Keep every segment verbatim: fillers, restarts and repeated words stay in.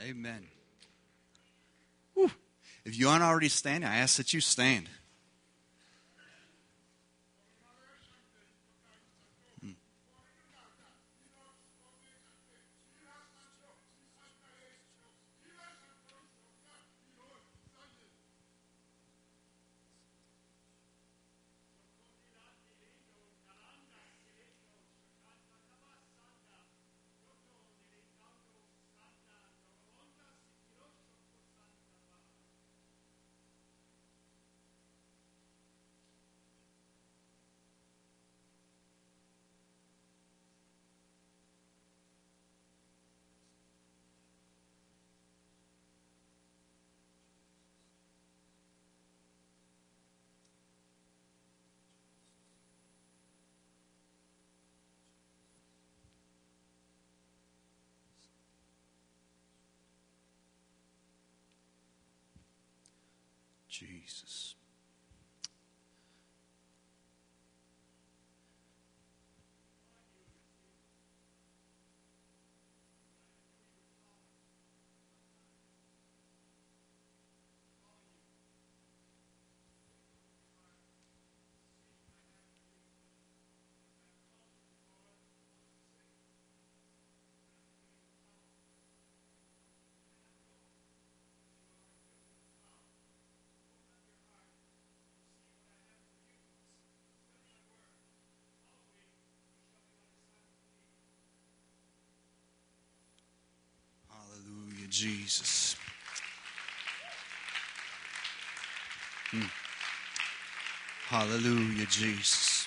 Amen. Whew. If you aren't already standing, I ask that you stand. Hmm. Jesus. Hallelujah, Jesus. Hmm. Hallelujah, Jesus.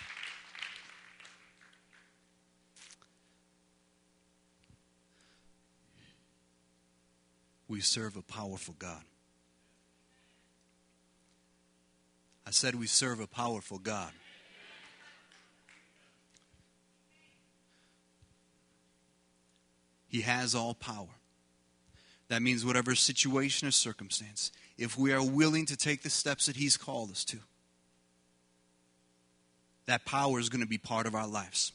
We serve a powerful God. I said we serve a powerful God. He has all power. That means whatever situation or circumstance, if we are willing to take the steps that He's called us to, that power is going to be part of our lives.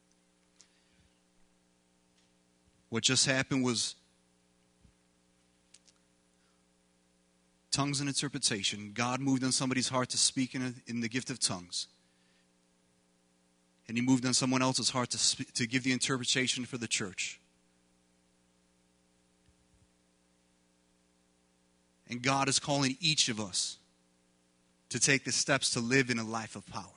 What just happened was tongues and interpretation. God moved on somebody's heart to speak in, a, in the gift of tongues. And He moved on someone else's heart to, sp- to give the interpretation for the church. And God is calling each of us to take the steps to live in a life of power.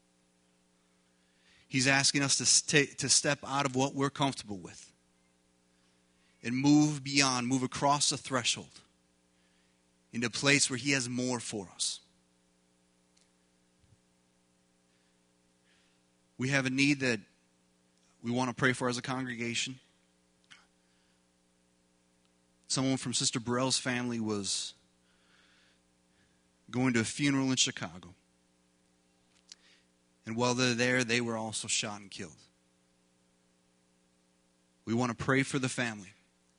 He's asking us to, st- to step out of what we're comfortable with and move beyond, move across the threshold into a place where He has more for us. We have a need that we want to pray for as a congregation. Someone from Sister Burrell's family was going to a funeral in Chicago. And while they're there, they were also shot and killed. We want to pray for the family.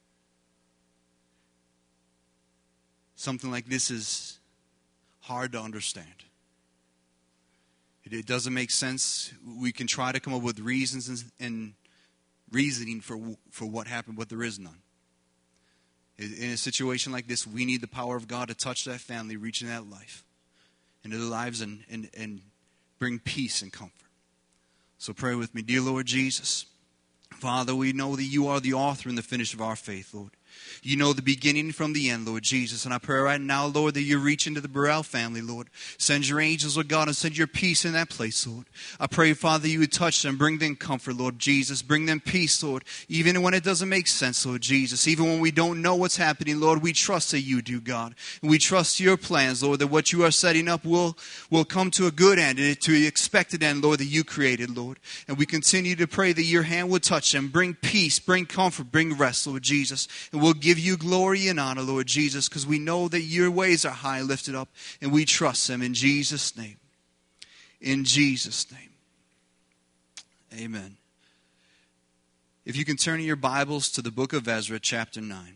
Something like this is hard to understand. It, it doesn't make sense. We can try to come up with reasons and, and reasoning for, for what happened, but there is none. In a situation like this, we need the power of God to touch that family, reach in that life, into their lives, and, and, and bring peace and comfort. So pray with me. Dear Lord Jesus, Father, we know that You are the author and the finisher of our faith, Lord. You know the beginning from the end, Lord Jesus. And I pray right now, Lord, that You reach into the Burrell family, Lord. Send Your angels, Lord God, and send Your peace in that place, Lord. I pray, Father, You would touch them, bring them comfort, Lord Jesus. Bring them peace, Lord, even when it doesn't make sense, Lord Jesus. Even when we don't know what's happening, Lord, we trust that You do, God. And we trust Your plans, Lord, that what You are setting up will, will come to a good end and to the expected end, Lord, that You created, Lord. And we continue to pray that Your hand would touch them, bring peace, bring comfort, bring rest, Lord Jesus. And we'll give You glory and honor, Lord Jesus, because we know that Your ways are high and lifted up, and we trust Them in Jesus' name. In Jesus' name. Amen. If you can turn your Bibles to the book of Ezra, chapter nine.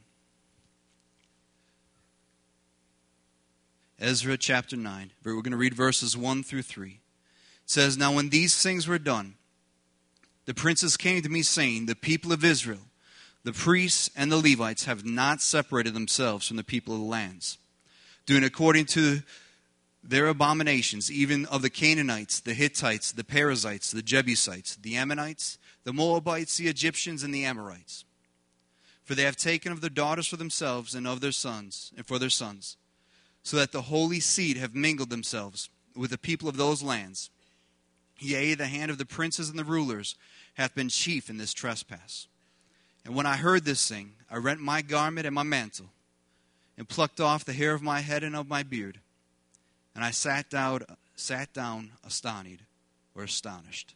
Ezra, chapter nine. We're going to read verses one through three. It says, "Now when these things were done, the princes came to me, saying, The people of Israel the priests and the Levites have not separated themselves from the people of the lands, doing according to their abominations, even of the Canaanites, the Hittites, the Perizzites, the Jebusites, the Ammonites, the Moabites, the Egyptians, and the Amorites. For they have taken of their daughters for themselves and of their sons, and for their sons, so that the holy seed have mingled themselves with the people of those lands. Yea, the hand of the princes and the rulers hath been chief in this trespass. And when I heard this thing, I rent my garment and my mantle, and plucked off the hair of my head and of my beard. And I sat down, sat down astonished, or astonished.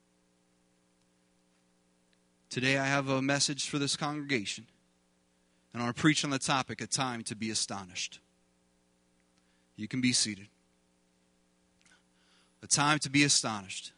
Today I have a message for this congregation, and I want to preach on the topic, a time to be astonished. You can be seated. A time to be astonished.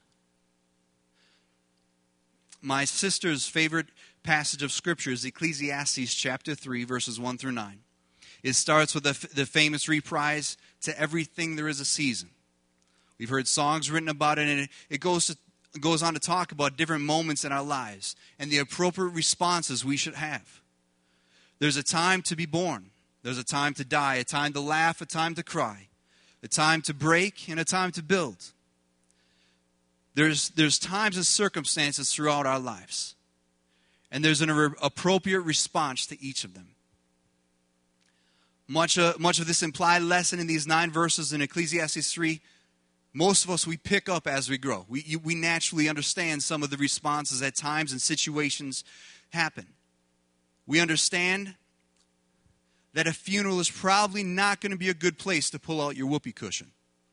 My sister's favorite passage of Scripture is Ecclesiastes chapter three, verses one through nine. It starts with the, the famous reprise, to everything there is a season. We've heard songs written about it, and it, it goes to goes on to talk about different moments in our lives and the appropriate responses we should have. There's a time to be born. There's a time to die, a time to laugh, a time to cry, a time to break, and a time to build. There's, there's times and circumstances throughout our lives, and there's an appropriate response to each of them. Much, uh, much of this implied lesson in these nine verses in Ecclesiastes three, most of us, we pick up as we grow. We, you, we naturally understand some of the responses at times and situations happen. We understand that a funeral is probably not going to be a good place to pull out your whoopee cushion.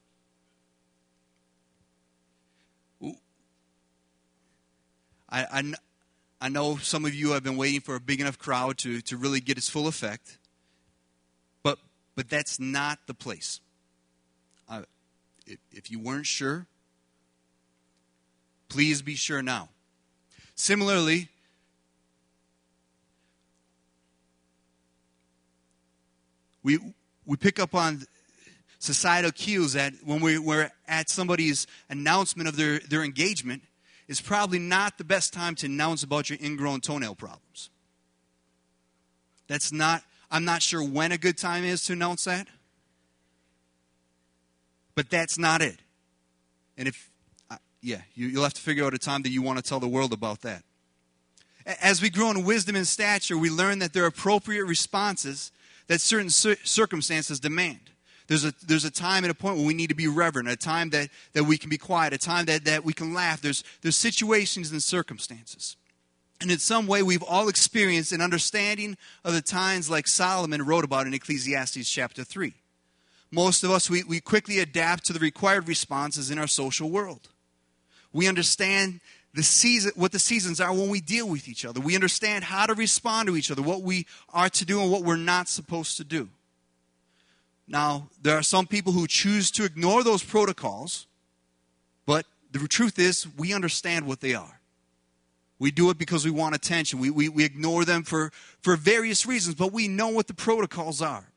I, I, I know some of you have been waiting for a big enough crowd to, to really get its full effect, but, but that's not the place. Uh, If you weren't sure, please be sure now. Similarly, we we pick up on societal cues that when we, we're at somebody's announcement of their, their engagement, it's probably not the best time to announce about your ingrown toenail problems. That's not, I'm not sure when a good time is to announce that. But that's not it. And if, uh, yeah, you, you'll have to figure out a time that you want to tell the world about that. As we grow in wisdom and stature, we learn that there are appropriate responses that certain cir- circumstances demand. There's a, there's a time and a point where we need to be reverent, a time that, that we can be quiet, a time that, that we can laugh. There's, there's situations and circumstances. And in some way, we've all experienced an understanding of the times like Solomon wrote about in Ecclesiastes chapter three. Most of us, we, we quickly adapt to the required responses in our social world. We understand the season, what the seasons are when we deal with each other. We understand how to respond to each other, what we are to do and what we're not supposed to do. Now, there are some people who choose to ignore those protocols, but the truth is, we understand what they are. We do it because we want attention. We, we, we ignore them for, for various reasons, but we know what the protocols are.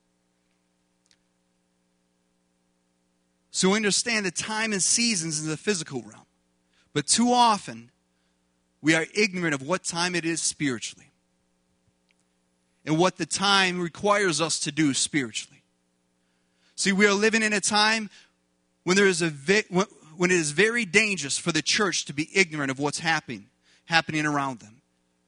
So we understand the time and seasons in the physical realm. But too often, we are ignorant of what time it is spiritually. And what the time requires us to do spiritually. See, we are living in a time when there is a when it is very dangerous for the church to be ignorant of what's happening, happening around them.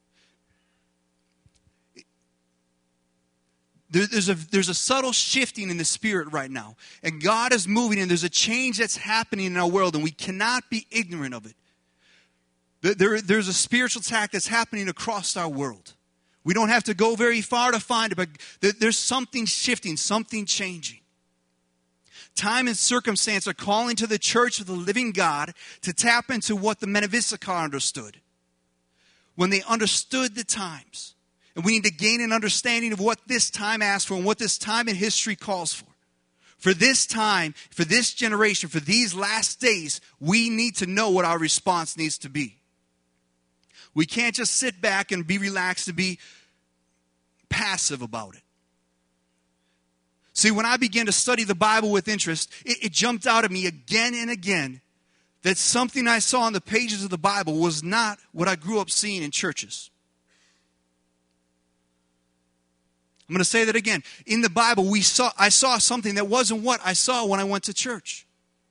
There's a, there's a subtle shifting in the spirit right now. And God is moving, and there's a change that's happening in our world, and we cannot be ignorant of it. There, there's a spiritual attack that's happening across our world. We don't have to go very far to find it, but there's something shifting, something changing. Time and circumstance are calling to the church of the living God to tap into what the men of Issachar understood. When they understood the times. And we need to gain an understanding of what this time asks for and what this time in history calls for. For this time, for this generation, for these last days, we need to know what our response needs to be. We can't just sit back and be relaxed and be passive about it. See, when I began to study the Bible with interest, it, it jumped out at me again and again that something I saw on the pages of the Bible was not what I grew up seeing in churches. I'm going to say that again. In the Bible, we saw I saw something that wasn't what I saw when I went to church.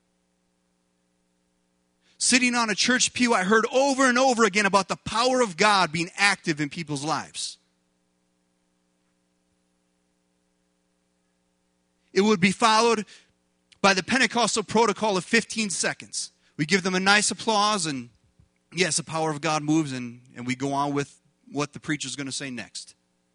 Sitting on a church pew, I heard over and over again about the power of God being active in people's lives. It would be followed by the Pentecostal protocol of fifteen seconds. We give them a nice applause, and yes, the power of God moves, and, and we go on with what the preacher's going to say next.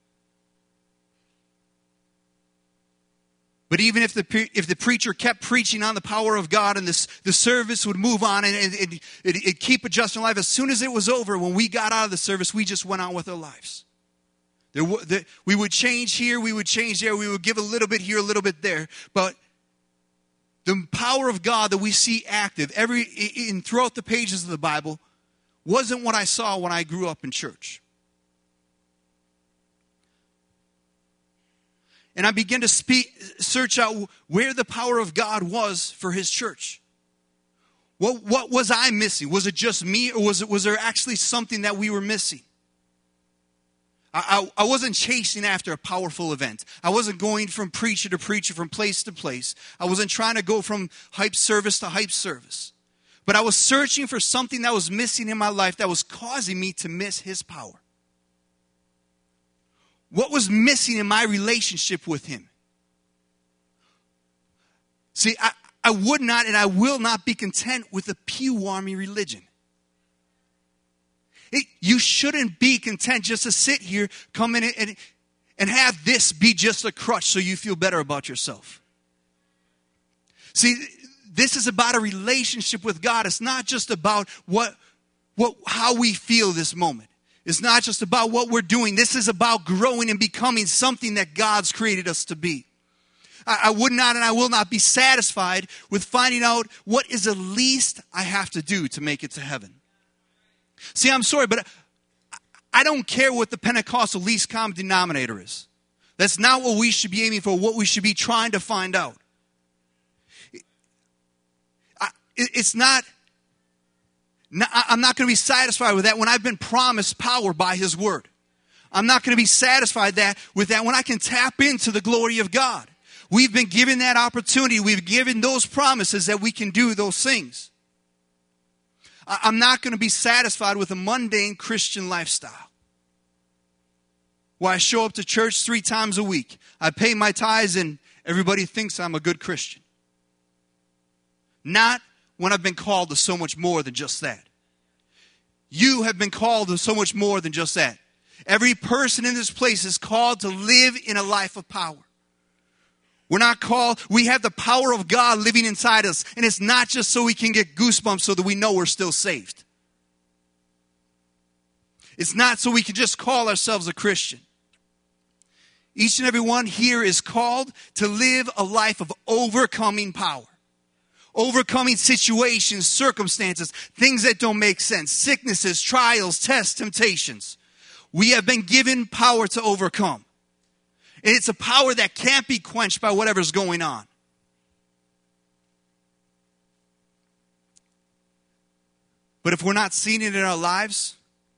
But even if the if the preacher kept preaching on the power of God, and this, the service would move on and it, it, it, it'd keep adjusting life, as soon as it was over, when we got out of the service, we just went on with our lives. There, the, we would change here, we would change there, we would give a little bit here, a little bit there. But the power of God that we see active every in throughout the pages of the Bible wasn't what I saw when I grew up in church. And I began to speak, search out where the power of God was for his church. What, what was I missing? Was it just me, or was it was there actually something that we were missing? I, I, I wasn't chasing after a powerful event. I wasn't going from preacher to preacher, from place to place. I wasn't trying to go from hype service to hype service. But I was searching for something that was missing in my life that was causing me to miss his power. What was missing in my relationship with him? See, I, I would not and I will not be content with a pew-warming religion. It, you shouldn't be content just to sit here, come in and, and have this be just a crutch so you feel better about yourself. See, this is about a relationship with God. It's not just about what, what, how we feel this moment. It's not just about what we're doing. This is about growing and becoming something that God's created us to be. I, I would not and I will not be satisfied with finding out what is the least I have to do to make it to heaven. See, I'm sorry, but I don't care what the Pentecostal least common denominator is. That's not what we should be aiming for, what we should be trying to find out. It's not... I'm not going to be satisfied with that when I've been promised power by his word. I'm not going to be satisfied that with that when I can tap into the glory of God. We've been given that opportunity. We've given those promises that we can do those things. I'm not going to be satisfied with a mundane Christian lifestyle, where I show up to church three times a week. I pay my tithes and everybody thinks I'm a good Christian. Not when I've been called to so much more than just that. You have been called to so much more than just that. Every person in this place is called to live in a life of power. We're not called, we have the power of God living inside us. And it's not just so we can get goosebumps so that we know we're still saved. It's not so we can just call ourselves a Christian. Each and every one here is called to live a life of overcoming power. Overcoming situations, circumstances, things that don't make sense, sicknesses, trials, tests, temptations. We have been given power to overcome. And it's a power that can't be quenched by whatever's going on. But if we're not seeing it in our lives,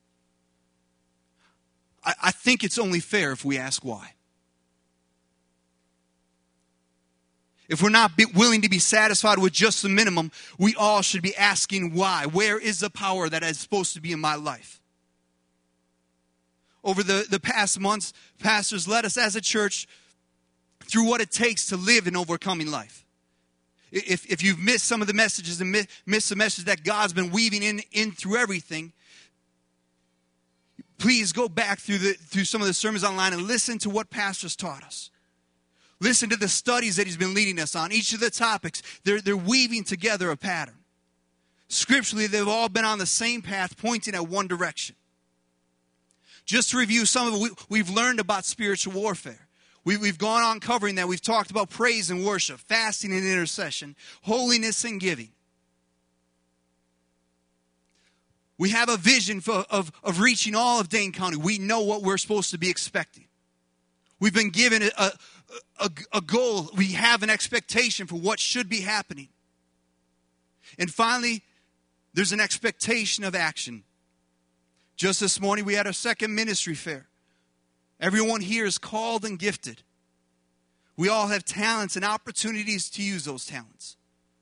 I, I think it's only fair if we ask why. If we're not be willing to be satisfied with just the minimum, we all should be asking why. Where is the power that is supposed to be in my life? Over the, the past months, pastors led us as a church through what it takes to live an overcoming life. If, if you've missed some of the messages and missed the message that God's been weaving in, in through everything, please go back through, the, through some of the sermons online and listen to what pastors taught us. Listen to the studies that he's been leading us on. Each of the topics, they're, they're weaving together a pattern. Scripturally, they've all been on the same path, pointing at one direction. Just to review some of it, we, we've learned about spiritual warfare. We, we've gone on covering that. We've talked about praise and worship, fasting and intercession, holiness and giving. We have a vision for, of, of reaching all of Dane County. We know what we're supposed to be expecting. We've been given a, a, a, a goal. We have an expectation for what should be happening. And finally, there's an expectation of action. Just this morning, we had our second ministry fair. Everyone here is called and gifted. We all have talents and opportunities to use those talents.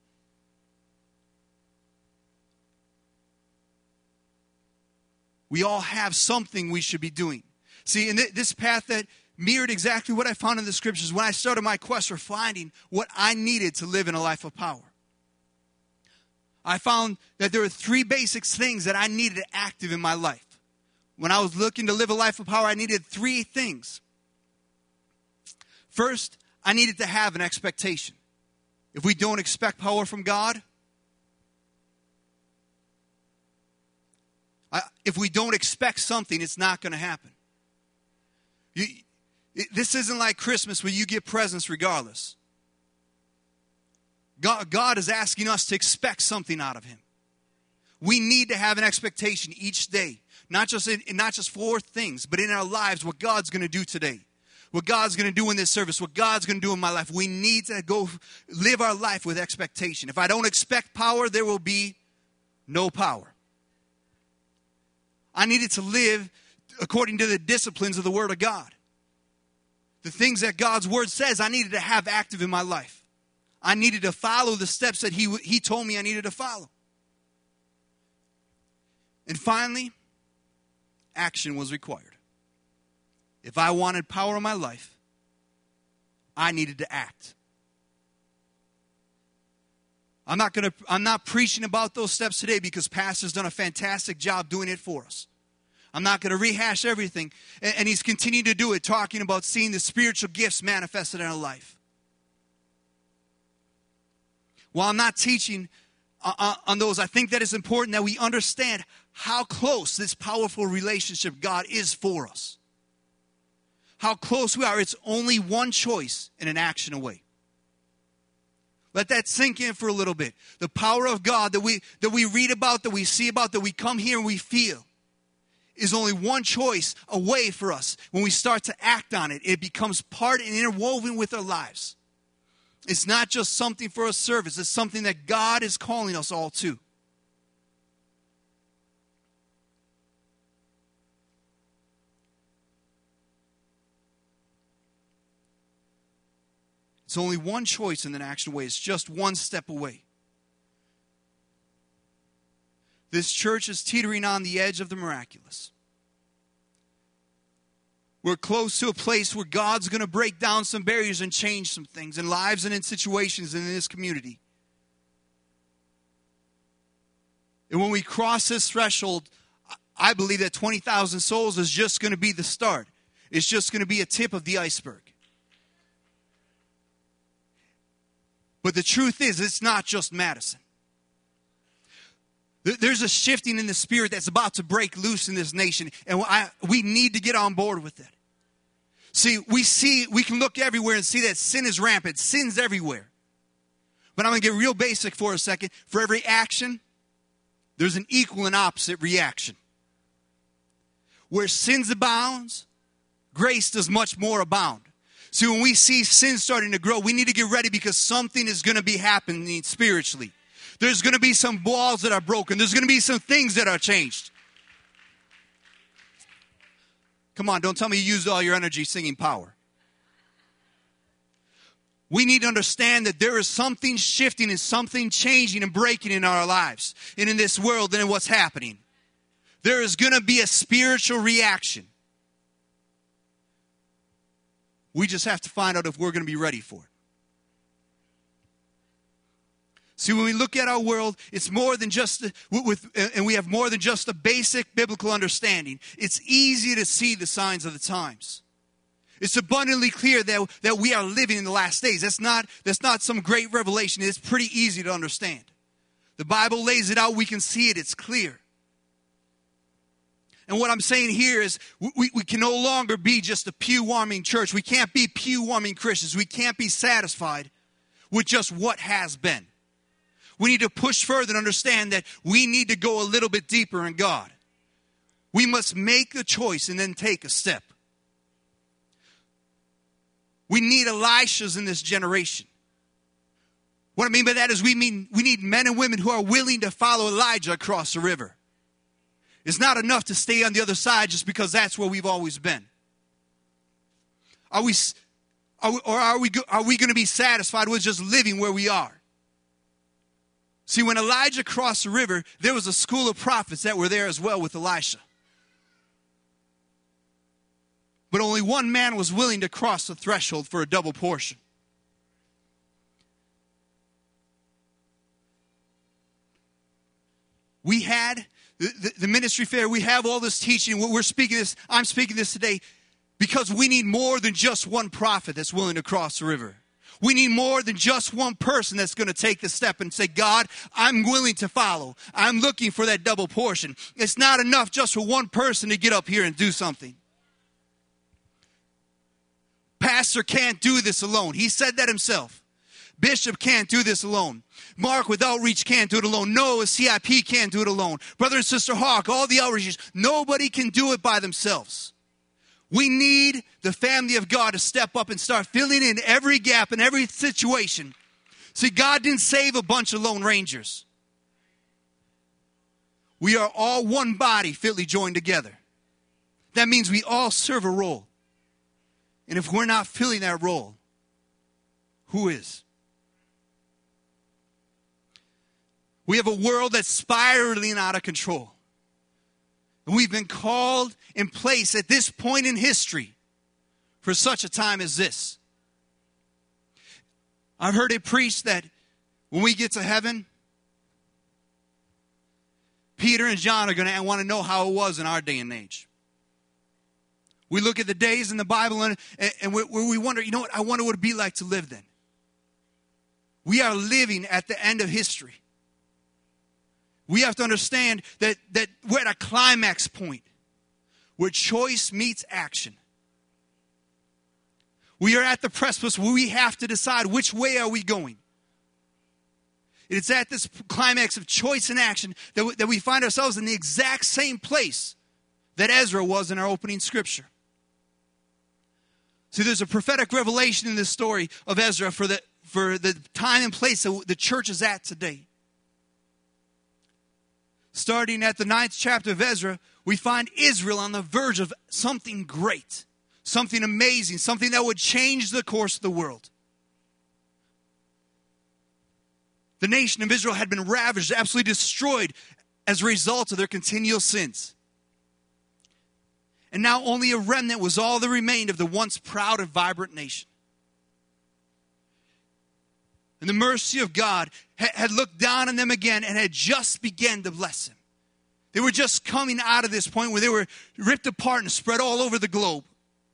We all have something we should be doing. See, in this path that mirrored exactly what I found in the scriptures when I started my quest for finding what I needed to live in a life of power. I found that there were three basic things that I needed active in my life. When I was looking to live a life of power, I needed three things. First, I needed to have an expectation. If we don't expect power from God, I, if we don't expect something, it's not going to happen. You, it, this isn't like Christmas where you get presents regardless. God, God is asking us to expect something out of Him. We need to have an expectation each day. Not just in, not just for things, but in our lives, what God's going to do today. What God's going to do in this service. What God's going to do in my life. We need to go live our life with expectation. If I don't expect power, there will be no power. I needed to live according to the disciplines of the Word of God. The things that God's Word says, I needed to have active in my life. I needed to follow the steps that He, he told me I needed to follow. And finally, action was required. If I wanted power in my life, I needed to act. I'm not going to I'm not preaching about those steps today because Pastor's done a fantastic job doing it for us. I'm not going to rehash everything, and, and he's continuing to do it, talking about seeing the spiritual gifts manifested in our life. While I'm not teaching uh, on those, I think that it's important that we understand how close this powerful relationship God is for us. How close we are. It's only one choice and an action away. Let that sink in for a little bit. The power of God that we that we read about, that we see about, that we come here and we feel is only one choice away for us. When we start to act on it, it becomes part and interwoven with our lives. It's not just something for a service. It's something that God is calling us all to. It's only one choice in an action away. It's just one step away. This church is teetering on the edge of the miraculous. We're close to a place where God's going to break down some barriers and change some things in lives and in situations in this community. And when we cross this threshold, I believe that twenty thousand souls is just going to be the start. It's just going to be a tip of the iceberg. But the truth is, it's not just Madison. There's a shifting in the spirit that's about to break loose in this nation, and I, we need to get on board with it. See, we see, we can look everywhere and see that sin is rampant. Sin's everywhere. But I'm going to get real basic for a second. For every action, there's an equal and opposite reaction. Where sin abounds, grace does much more abound. See, when we see sin starting to grow, we need to get ready because something is going to be happening spiritually. There's going to be some walls that are broken. There's going to be some things that are changed. Come on, don't tell me you used all your energy singing power. We need to understand that there is something shifting and something changing and breaking in our lives and in this world and in what's happening. There is going to be a spiritual reaction. We just have to find out if we're going to be ready for it. See, when we look at our world, it's more than just, with, and we have more than just a basic biblical understanding. It's easy to see the signs of the times. It's abundantly clear that, that we are living in the last days. That's not, that's not some great revelation. It's pretty easy to understand. The Bible lays it out. We can see it. It's clear. And what I'm saying here is we, we can no longer be just a pew-warming church. We can't be pew-warming Christians. We can't be satisfied with just what has been. We need to push further and understand that we need to go a little bit deeper in God. We must make the choice and then take a step. We need Elishas in this generation. What I mean by that is we mean we need men and women who are willing to follow Elijah across the river. It's not enough to stay on the other side just because that's where we've always been. Are we, are we or are we, are we going to be satisfied with just living where we are? See, when Elijah crossed the river, there was a school of prophets that were there as well with Elisha. But only one man was willing to cross the threshold for a double portion. We had the, the, the ministry fair. We have all this teaching. We're speaking this. I'm speaking this today because we need more than just one prophet that's willing to cross the river. We need more than just one person that's going to take the step and say, God, I'm willing to follow. I'm looking for that double portion. It's not enough just for one person to get up here and do something. Pastor can't do this alone. He said that himself. Bishop can't do this alone. Mark with Outreach can't do it alone. Noah, C I P can't do it alone. Brother and Sister Hawk, all the outreaches, nobody can do it by themselves. We need the family of God to step up and start filling in every gap in every situation. See, God didn't save a bunch of Lone Rangers. We are all one body fitly joined together. That means we all serve a role. And if we're not filling that role, who is? We have a world that's spiraling out of control. And we've been called in place at this point in history for such a time as this. I've heard it preached that when we get to heaven, Peter and John are going to want to know how it was in our day and age. We look at the days in the Bible and, and we, we wonder, you know what, I wonder what it would be like to live then. We are living at the end of history. We have to understand that, that we're at a climax point where choice meets action. We are at the precipice where we have to decide which way are we going. It's at this climax of choice and action that we, that we find ourselves in the exact same place that Ezra was in our opening scripture. See, there's a prophetic revelation in this story of Ezra for the, for the time and place that the church is at today. Starting at the ninth chapter of Ezra, we find Israel on the verge of something great, something amazing, something that would change the course of the world. The nation of Israel had been ravaged, absolutely destroyed as a result of their continual sins. And now only a remnant was all that remained of the once proud and vibrant nation. And the mercy of God had looked down on them again and had just begun to bless them. They were just coming out of this point where they were ripped apart and spread all over the globe.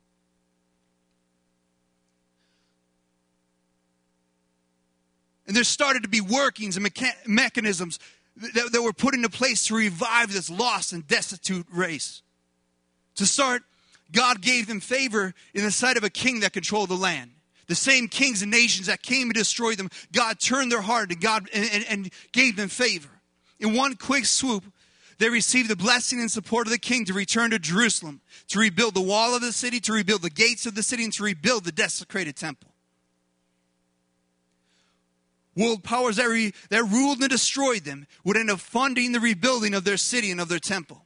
And there started to be workings and mecha- mechanisms that, that were put into place to revive this lost and destitute race. To start, God gave them favor in the sight of a king that controlled the land. The same kings and nations that came to destroy them, God turned their heart to God and, and, and gave them favor. In one quick swoop, they received the blessing and support of the king to return to Jerusalem, to rebuild the wall of the city, to rebuild the gates of the city, and to rebuild the desecrated temple. World powers that, re, that ruled and destroyed them would end up funding the rebuilding of their city and of their temple.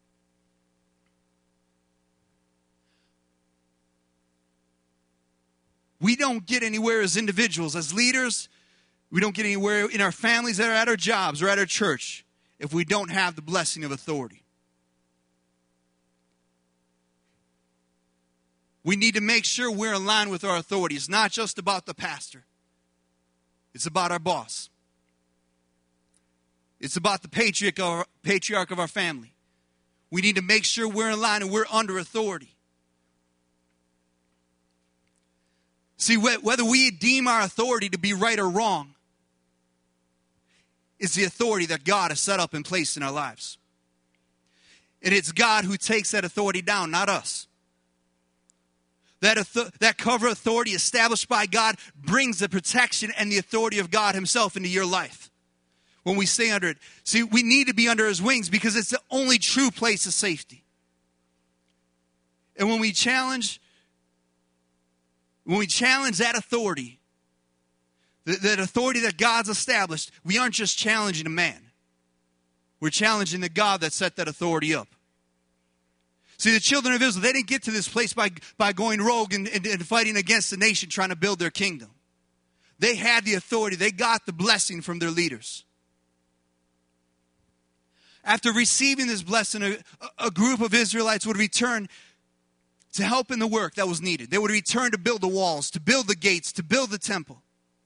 We don't get anywhere as individuals, as leaders. We don't get anywhere in our families or at our jobs or at our church if we don't have the blessing of authority. We need to make sure we're in line with our authority. It's not just about the pastor. It's about our boss. It's about the patriarch of our, patriarch of our family. We need to make sure we're in line and we're under authority. See, whether we deem our authority to be right or wrong is the authority that God has set up and placed in our lives. And it's God who takes that authority down, not us. That, that cover authority established by God brings the protection and the authority of God himself into your life when we stay under it. See, we need to be under his wings because it's the only true place of safety. And when we challenge... When we challenge that authority, that, that authority that God's established, we aren't just challenging a man. We're challenging the God that set that authority up. See, the children of Israel, they didn't get to this place by, by going rogue and, and, and fighting against the nation trying to build their kingdom. They had the authority. They got the blessing from their leaders. After receiving this blessing, a, a group of Israelites would return to help in the work that was needed. They would return to build the walls, to build the gates, to build the temple.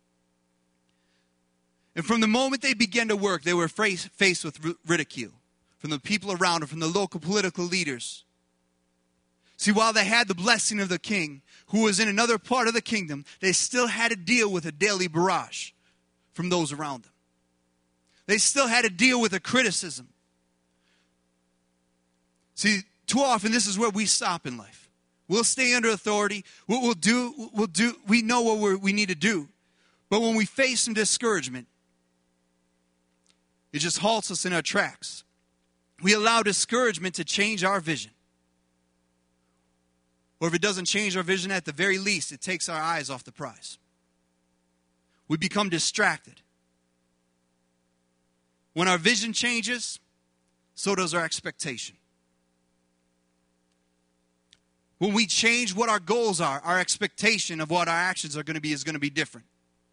And from the moment they began to work, they were faced with ridicule from the people around them, from the local political leaders. See, while they had the blessing of the king, who was in another part of the kingdom, they still had to deal with a daily barrage from those around them. They still had to deal with a criticism. See, too often this is where we stop in life. We'll stay under authority. What we'll do, we'll do. We know what we're, we need to do. But when we face some discouragement, it just halts us in our tracks. We allow discouragement to change our vision. Or if it doesn't change our vision, at the very least, it takes our eyes off the prize. We become distracted. When our vision changes, so does our expectation. When we change what our goals are, our expectation of what our actions are going to be is going to be different.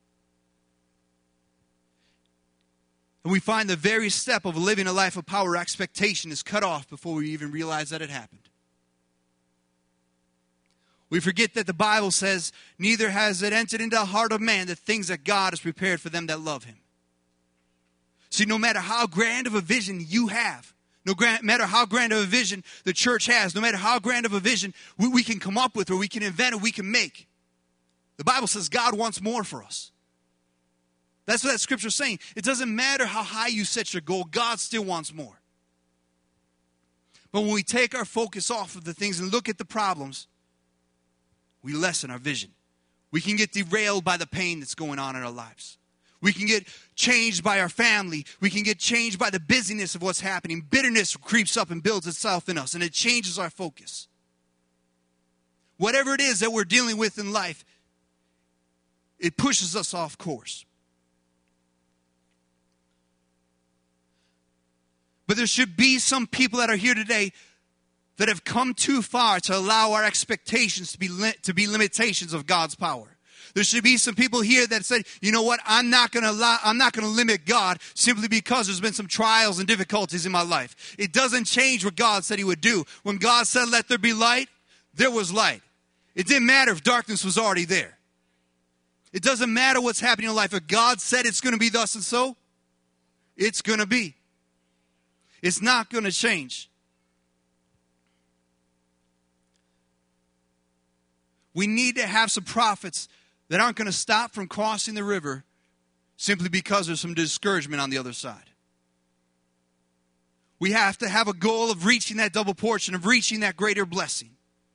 And we find the very step of living a life of power, expectation is cut off before we even realize that it happened. We forget that the Bible says, neither has it entered into the heart of man the things that God has prepared for them that love him. See, no matter how grand of a vision you have, no matter how grand of a vision the church has, no matter how grand of a vision we, we can come up with or we can invent or we can make, the Bible says God wants more for us. That's what that scripture is saying. It doesn't matter how high you set your goal, God still wants more. But when we take our focus off of the things and look at the problems, we lessen our vision. We can get derailed by the pain that's going on in our lives. We can get changed by our family. We can get changed by the busyness of what's happening. Bitterness creeps up and builds itself in us, and it changes our focus. Whatever it is that we're dealing with in life, it pushes us off course. But there should be some people that are here today that have come too far to allow our expectations to be li- to be limitations of God's power. There should be some people here that said, you know what, I'm not going to allow, I'm not going to limit God simply because there's been some trials and difficulties in my life. It doesn't change what God said he would do. When God said, let there be light, there was light. It didn't matter if darkness was already there. It doesn't matter what's happening in life. If God said it's going to be thus and so, it's going to be. It's not going to change. We need to have some prophets that aren't going to stop from crossing the river simply because there's some discouragement on the other side. We have to have a goal of reaching that double portion, of reaching that greater blessing.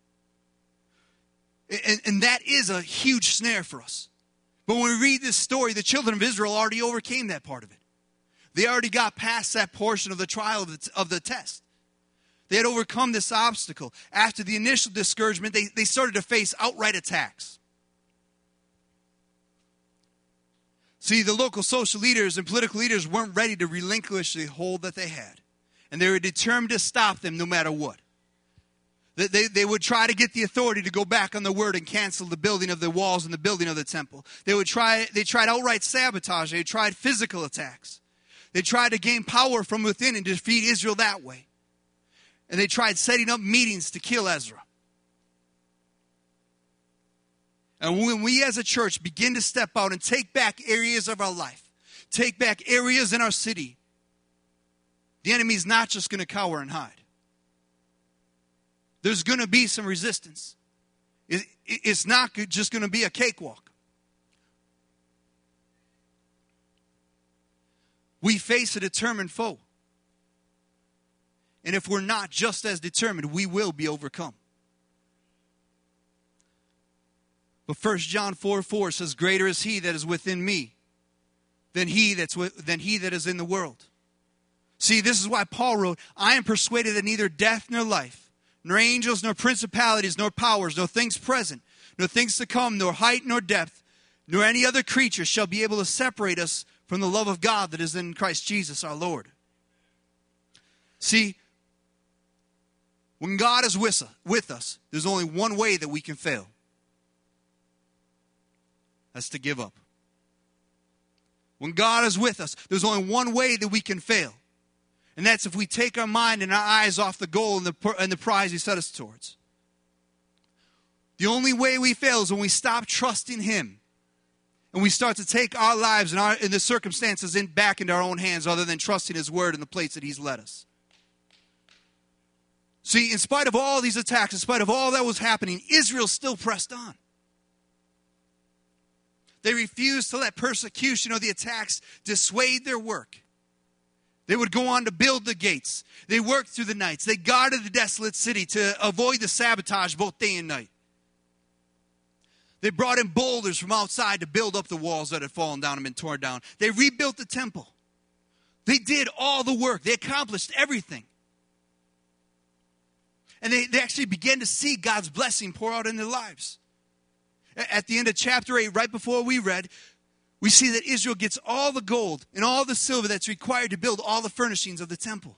And, and that is a huge snare for us. But when we read this story, the children of Israel already overcame that part of it. They already got past that portion of the trial of the, of the test. They had overcome this obstacle. After the initial discouragement, they, they started to face outright attacks. See, the local social leaders and political leaders weren't ready to relinquish the hold that they had. And they were determined to stop them no matter what. They, they, they would try to get the authority to go back on the word and cancel the building of the walls and the building of the temple. They would try, they tried outright sabotage. They tried physical attacks. They tried to gain power from within and defeat Israel that way. And they tried setting up meetings to kill Ezra. And when we as a church begin to step out and take back areas of our life, take back areas in our city, the enemy's not just going to cower and hide. There's going to be some resistance. It, it, it's not just going to be a cakewalk. We face a determined foe. And if we're not just as determined, we will be overcome. But First John four four says, greater is he that is within me than he, that's with, than he that is in the world. See, this is why Paul wrote, I am persuaded that neither death nor life, nor angels, nor principalities, nor powers, nor things present, nor things to come, nor height, nor depth, nor any other creature shall be able to separate us from the love of God that is in Christ Jesus our Lord. See, When God is with us, with us, there's only one way that we can fail. That's to give up. When God is with us, there's only one way that we can fail. And that's if we take our mind and our eyes off the goal and the, and the prize He set us towards. The only way we fail is when we stop trusting Him. And we start to take our lives and, our, and the circumstances in, back into our own hands rather than trusting His word and the place that He's led us. See, in spite of all these attacks, in spite of all that was happening, Israel still pressed on. They refused to let persecution or the attacks dissuade their work. They would go on to build the gates. They worked through the nights. They guarded the desolate city to avoid the sabotage both day and night. They brought in boulders from outside to build up the walls that had fallen down and been torn down. They rebuilt the temple. They did all the work. They accomplished everything. And they, they actually began to see God's blessing pour out in their lives. At the end of chapter eight, right before we read, we see that Israel gets all the gold and all the silver that's required to build all the furnishings of the temple.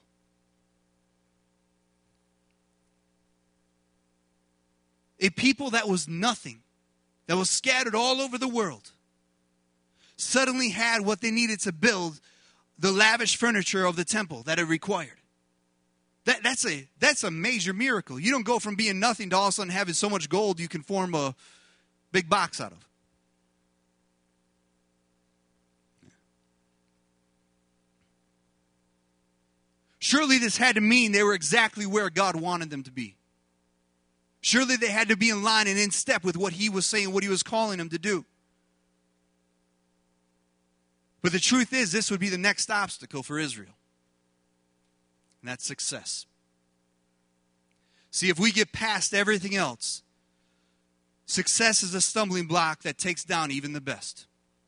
A people that was nothing, that was scattered all over the world, suddenly had what they needed to build the lavish furniture of the temple that it required. That, that's, a, that's a major miracle. You don't go from being nothing to all of a sudden having so much gold you can form a big box out of. Surely this had to mean they were exactly where God wanted them to be. Surely they had to be in line and in step with what He was saying, what He was calling them to do. But the truth is, this would be the next obstacle for Israel. And that's success. See, if we get past everything else, success is a stumbling block that takes down even the best.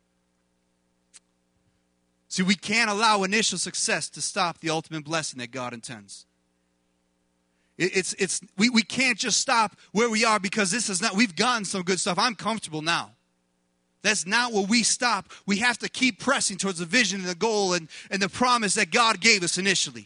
See, we can't allow initial success to stop the ultimate blessing that God intends. It, it's, it's, we, we can't just stop where we are because this is not, we've gotten some good stuff. I'm comfortable now. That's not where we stop. We have to keep pressing towards the vision and the goal and, and the promise that God gave us initially.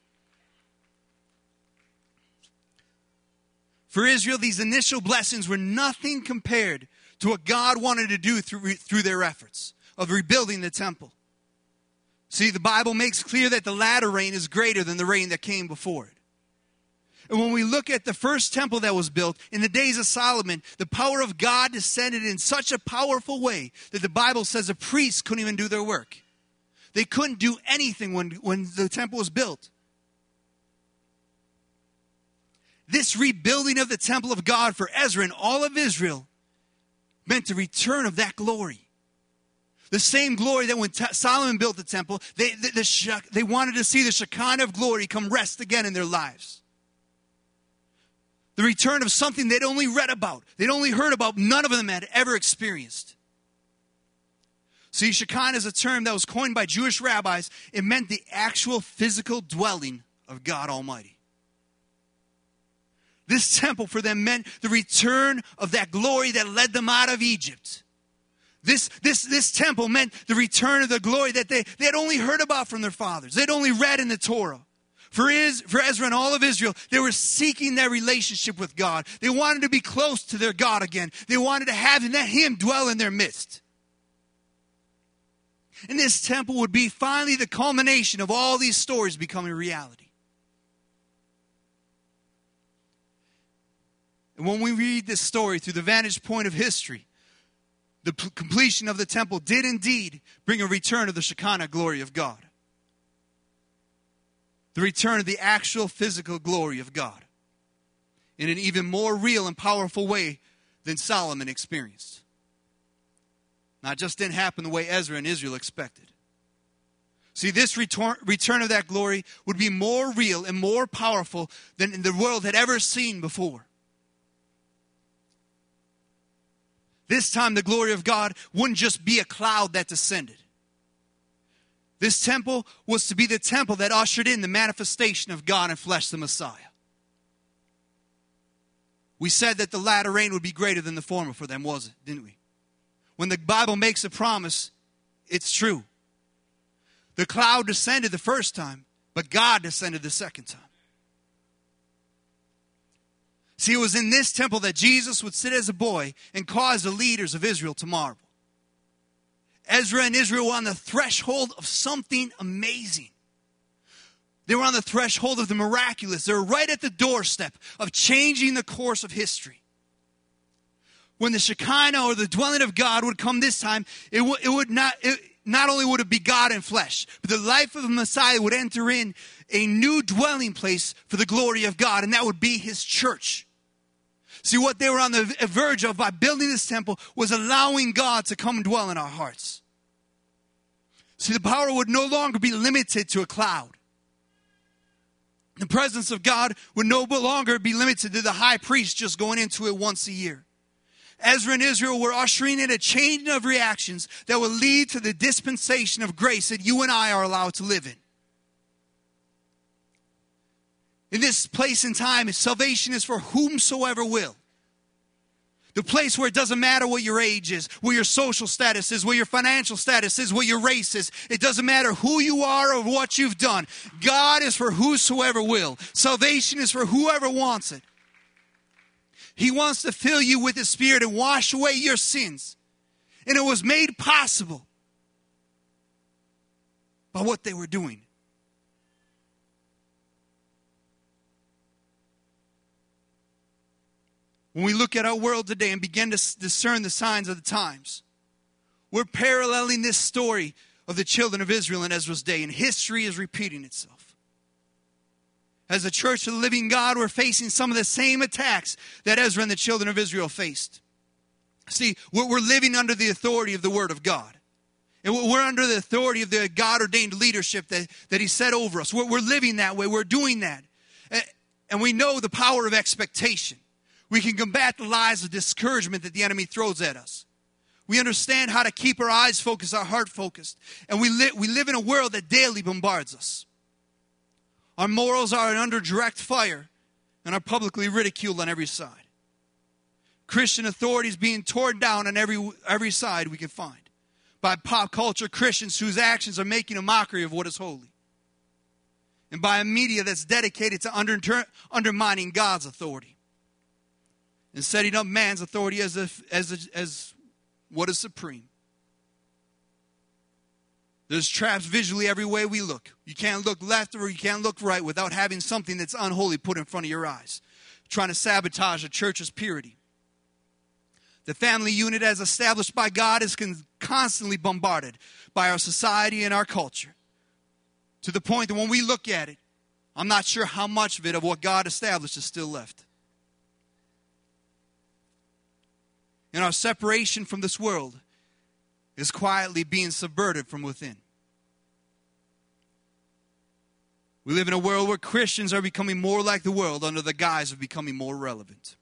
For Israel, these initial blessings were nothing compared to what God wanted to do through, through their efforts of rebuilding the temple. See, the Bible makes clear that the latter rain is greater than the rain that came before it. And when we look at the first temple that was built in the days of Solomon, the power of God descended in such a powerful way that the Bible says the priests couldn't even do their work. They couldn't do anything when, when the temple was built. This rebuilding of the temple of God for Ezra and all of Israel meant the return of that glory. The same glory that when T- Solomon built the temple, they, the, the, they wanted to see the Shekinah of glory come rest again in their lives. The return of something they'd only read about, they'd only heard about, none of them had ever experienced. See, Shekinah is a term that was coined by Jewish rabbis. It meant the actual physical dwelling of God Almighty. This temple for them meant the return of that glory that led them out of Egypt. This, this, this temple meant the return of the glory that they, they had only heard about from their fathers. They'd only read in the Torah. For, Is, for Ezra and all of Israel, they were seeking that relationship with God. They wanted to be close to their God again. They wanted to have Him dwell in their midst. And this temple would be finally the culmination of all these stories becoming reality. And when we read this story through the vantage point of history, the p- completion of the temple did indeed bring a return of the Shekinah glory of God. The return of the actual physical glory of God in an even more real and powerful way than Solomon experienced. Now, it just didn't happen the way Ezra and Israel expected. See, this return, return of that glory would be more real and more powerful than the world had ever seen before. This time, the glory of God wouldn't just be a cloud that descended. This temple was to be the temple that ushered in the manifestation of God in flesh, the Messiah. We said that the latter rain would be greater than the former for them, was it? Didn't we? When the Bible makes a promise, it's true. The cloud descended the first time, but God descended the second time. See, it was in this temple that Jesus would sit as a boy and cause the leaders of Israel to marvel. Ezra and Israel were on the threshold of something amazing. They were on the threshold of the miraculous. They were right at the doorstep of changing the course of history. When the Shekinah, or the dwelling of God, would come this time, it, w- it would not, it, not only would it be God in flesh, but the life of the Messiah would enter in a new dwelling place for the glory of God, and that would be his church. See, what they were on the verge of by building this temple was allowing God to come and dwell in our hearts. See, the power would no longer be limited to a cloud. The presence of God would no longer be limited to the high priest just going into it once a year. Ezra and Israel were ushering in a chain of reactions that would lead to the dispensation of grace that you and I are allowed to live in. In this place and time, salvation is for whomsoever will. The place where it doesn't matter what your age is, what your social status is, what your financial status is, what your race is. It doesn't matter who you are or what you've done. God is for whosoever will. Salvation is for whoever wants it. He wants to fill you with his Spirit and wash away your sins. And it was made possible by what they were doing. When we look at our world today and begin to discern the signs of the times, we're paralleling this story of the children of Israel in Ezra's day, and history is repeating itself. As a church of the living God, we're facing some of the same attacks that Ezra and the children of Israel faced. See, we're living under the authority of the Word of God. And we're under the authority of the God-ordained leadership that, that he set over us. We're, we're living that way. We're doing that. And we know the power of expectation. We can combat the lies of discouragement that the enemy throws at us. We understand how to keep our eyes focused, our heart focused. And we, li- we live in a world that daily bombards us. Our morals are under direct fire and are publicly ridiculed on every side. Christian authorities being torn down on every, every side we can find. By pop culture Christians whose actions are making a mockery of what is holy. And by a media that's dedicated to under, undermining God's authority. And setting up man's authority as, if, as, as what is supreme. There's traps visually every way we look. You can't look left or you can't look right without having something that's unholy put in front of your eyes. Trying to sabotage a church's purity. The family unit as established by God is con- constantly bombarded by our society and our culture. To the point that when we look at it, I'm not sure how much of it, of what God established, is still left. And our separation from this world is quietly being subverted from within. We live in a world where Christians are becoming more like the world under the guise of becoming more relevant.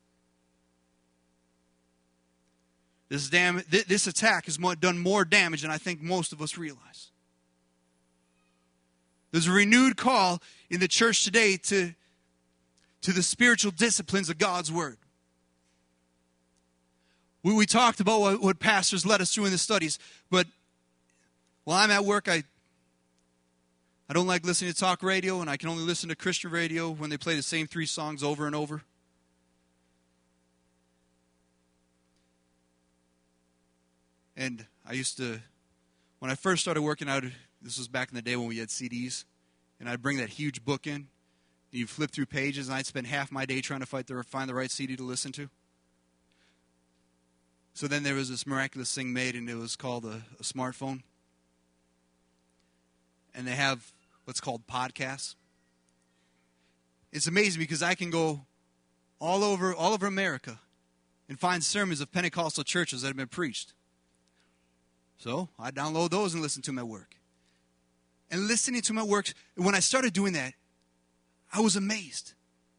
This, dam- th- this attack has more, done more damage than I think most of us realize. There's a renewed call in the church today to, to the spiritual disciplines of God's Word. We, we talked about what, what pastors led us through in the studies, but while I'm at work, I I don't like listening to talk radio, and I can only listen to Christian radio when they play the same three songs over and over. And I used to, when I first started working out, this was back in the day when we had C Ds, and I'd bring that huge book in, and you'd flip through pages, and I'd spend half my day trying to fight the, find the right C D to listen to. So then there was this miraculous thing made, and it was called a, a smartphone. And they have what's called podcasts. It's amazing because I can go all over all over America and find sermons of Pentecostal churches that have been preached. So I download those and listen to them at work. And listening to them at work, when I started doing that, I was amazed.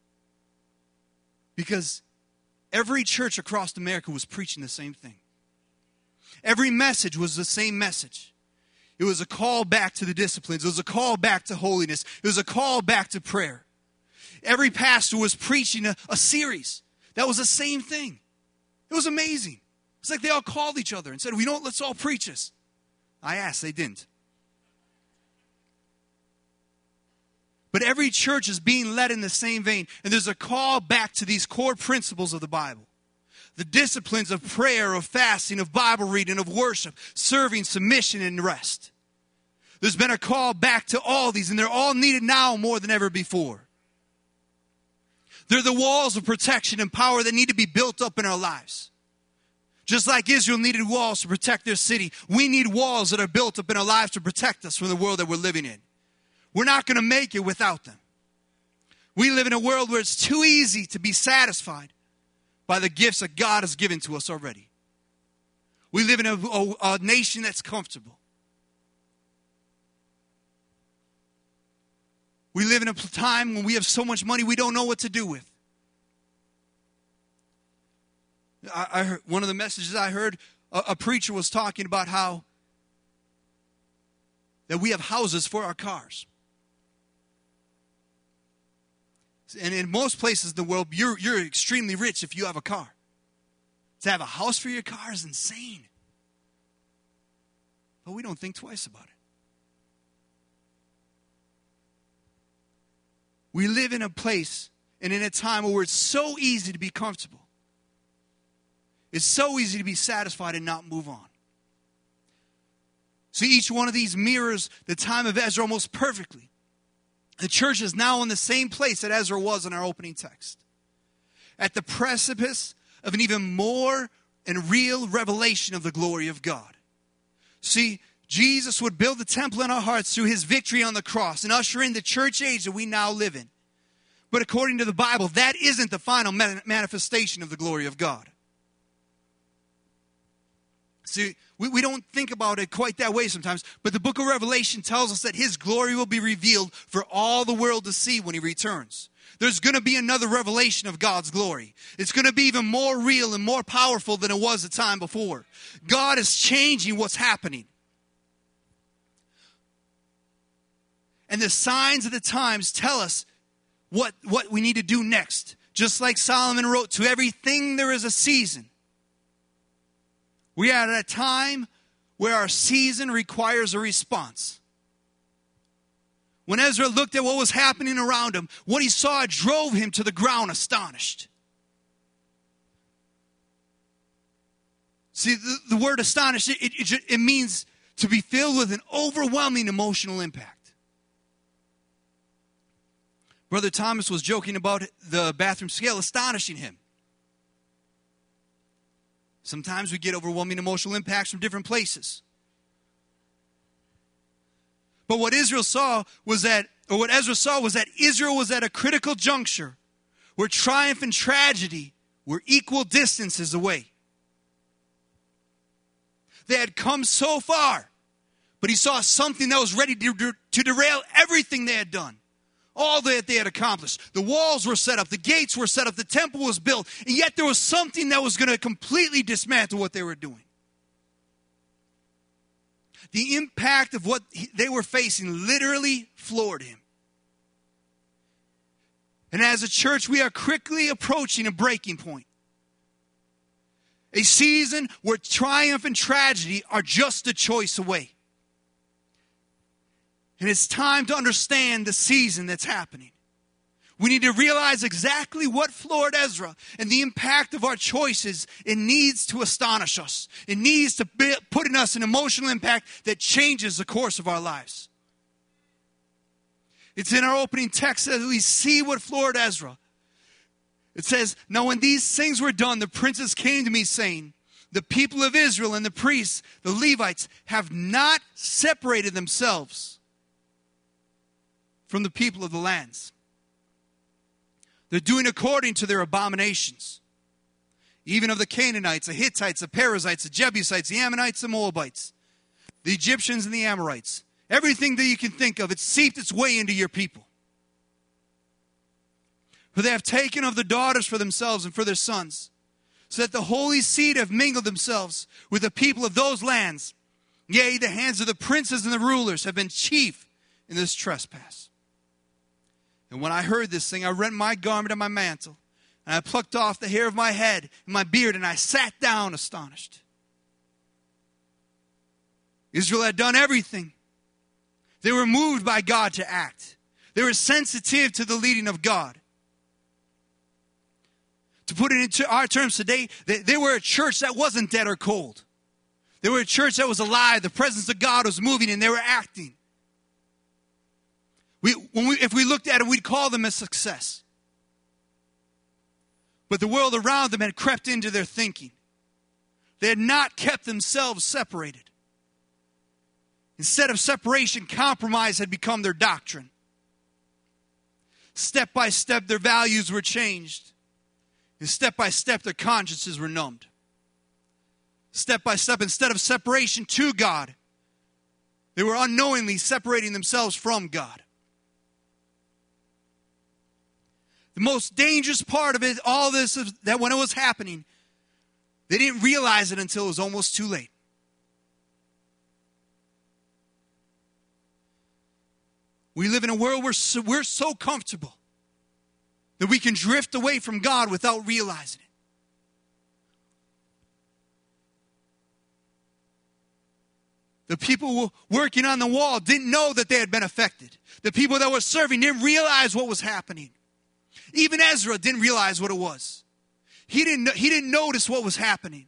Because every church across America was preaching the same thing. Every message was the same message. It was a call back to the disciplines. It was a call back to holiness. It was a call back to prayer. Every pastor was preaching a, a series. That was the same thing. It was amazing. It's like they all called each other and said, "We don't. Let's all preach this." I asked, they didn't. But every church is being led in the same vein. And there's a call back to these core principles of the Bible. The disciplines of prayer, of fasting, of Bible reading, of worship, serving, submission, and rest. There's been a call back to all these, and they're all needed now more than ever before. They're the walls of protection and power that need to be built up in our lives. Just like Israel needed walls to protect their city, we need walls that are built up in our lives to protect us from the world that we're living in. We're not going to make it without them. We live in a world where it's too easy to be satisfied by the gifts that God has given to us already. We live in a, a, a nation that's comfortable. We live in a time when we have so much money we don't know what to do with. I, I heard, one of the messages I heard, a, a preacher was talking about how that we have houses for our cars. And in most places in the world, you're, you're extremely rich if you have a car. To have a house for your car is insane. But we don't think twice about it. We live in a place and in a time where it's so easy to be comfortable. It's so easy to be satisfied and not move on. See, each one of these mirrors the time of Ezra almost perfectly. The church is now in the same place that Ezra was in our opening text. At the precipice of an even more and real revelation of the glory of God. See, Jesus would build the temple in our hearts through his victory on the cross and usher in the church age that we now live in. But according to the Bible, that isn't the final manifestation of the glory of God. See, we, we don't think about it quite that way sometimes, but the book of Revelation tells us that his glory will be revealed for all the world to see when he returns. There's going to be another revelation of God's glory. It's going to be even more real and more powerful than it was the time before. God is changing what's happening. And the signs of the times tell us what, what we need to do next. Just like Solomon wrote, to everything there is a season. We are at a time where our season requires a response. When Ezra looked at what was happening around him, what he saw drove him to the ground astonished. See, the, the word astonished, it, it, it means to be filled with an overwhelming emotional impact. Brother Thomas was joking about the bathroom scale astonishing him. Sometimes we get overwhelming emotional impacts from different places. But what Israel saw was that, or what Ezra saw was that Israel was at a critical juncture where triumph and tragedy were equal distances away. They had come so far, but he saw something that was ready to, to derail everything they had done. All that they had accomplished. The walls were set up. The gates were set up. The temple was built. And yet there was something that was going to completely dismantle what they were doing. The impact of what they were facing literally floored him. And as a church, we are quickly approaching a breaking point. A season where triumph and tragedy are just a choice away. And it's time to understand the season that's happening. We need to realize exactly what floored Ezra and the impact of our choices. It needs to astonish us. It needs to be, put in us an emotional impact that changes the course of our lives. It's in our opening text that we see what floored Ezra. It says, now when these things were done, the princes came to me saying, the people of Israel and the priests, the Levites, have not separated themselves from the people of the lands. They're doing according to their abominations. Even of the Canaanites, the Hittites, the Perizzites, the Jebusites, the Ammonites, the Moabites, the Egyptians and the Amorites. Everything that you can think of, it's seeped its way into your people. For they have taken of the daughters for themselves and for their sons, so that the holy seed have mingled themselves with the people of those lands. Yea, the hands of the princes and the rulers have been chief in this trespass. And when I heard this thing, I rent my garment and my mantle, and I plucked off the hair of my head and my beard, and I sat down astonished. Israel had done everything. They were moved by God to act. They were sensitive to the leading of God. To put it into our terms today, they, they were a church that wasn't dead or cold. They were a church that was alive. The presence of God was moving and they were acting. We, when we, if we looked at it, we'd call them a success. But the world around them had crept into their thinking. They had not kept themselves separated. Instead of separation, compromise had become their doctrine. Step by step, their values were changed. And step by step, their consciences were numbed. Step by step, instead of separation to God, they were unknowingly separating themselves from God. The most dangerous part of it, all this, is that when it was happening, they didn't realize it until it was almost too late. We live in a world where so, we're so comfortable that we can drift away from God without realizing it. The people working on the wall didn't know that they had been affected. The people that were serving didn't realize what was happening. Even Ezra didn't realize what it was. He didn't, he didn't notice what was happening.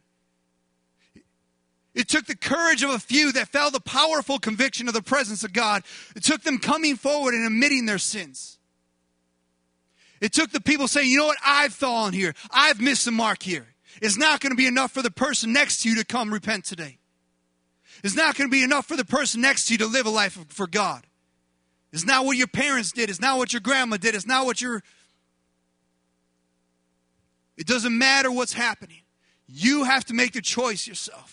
It took the courage of a few that felt the powerful conviction of the presence of God. It took them coming forward and admitting their sins. It took the people saying, you know what, I've fallen here. I've missed the mark here. It's not going to be enough for the person next to you to come repent today. It's not going to be enough for the person next to you to live a life for God. It's not what your parents did. It's not what your grandma did. It's not what your... It doesn't matter what's happening. You have to make the choice yourself.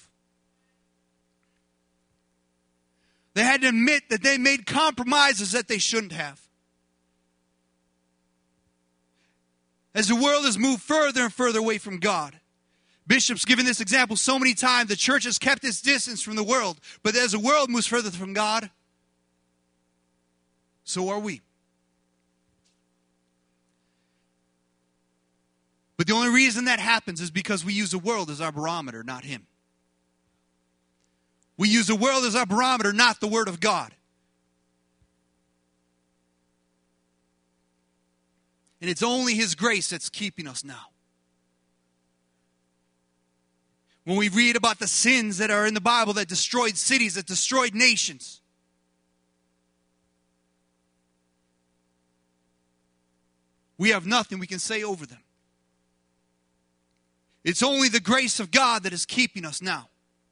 They had to admit that they made compromises that they shouldn't have. As the world has moved further and further away from God, Bishop's given this example so many times. The church has kept its distance from the world. But as the world moves further from God, so are we. But the only reason that happens is because we use the world as our barometer, not Him. We use the world as our barometer, not the Word of God. And it's only His grace that's keeping us now. When we read about the sins that are in the Bible that destroyed cities, that destroyed nations, we have nothing we can say over them. It's only the grace of God that is keeping us now.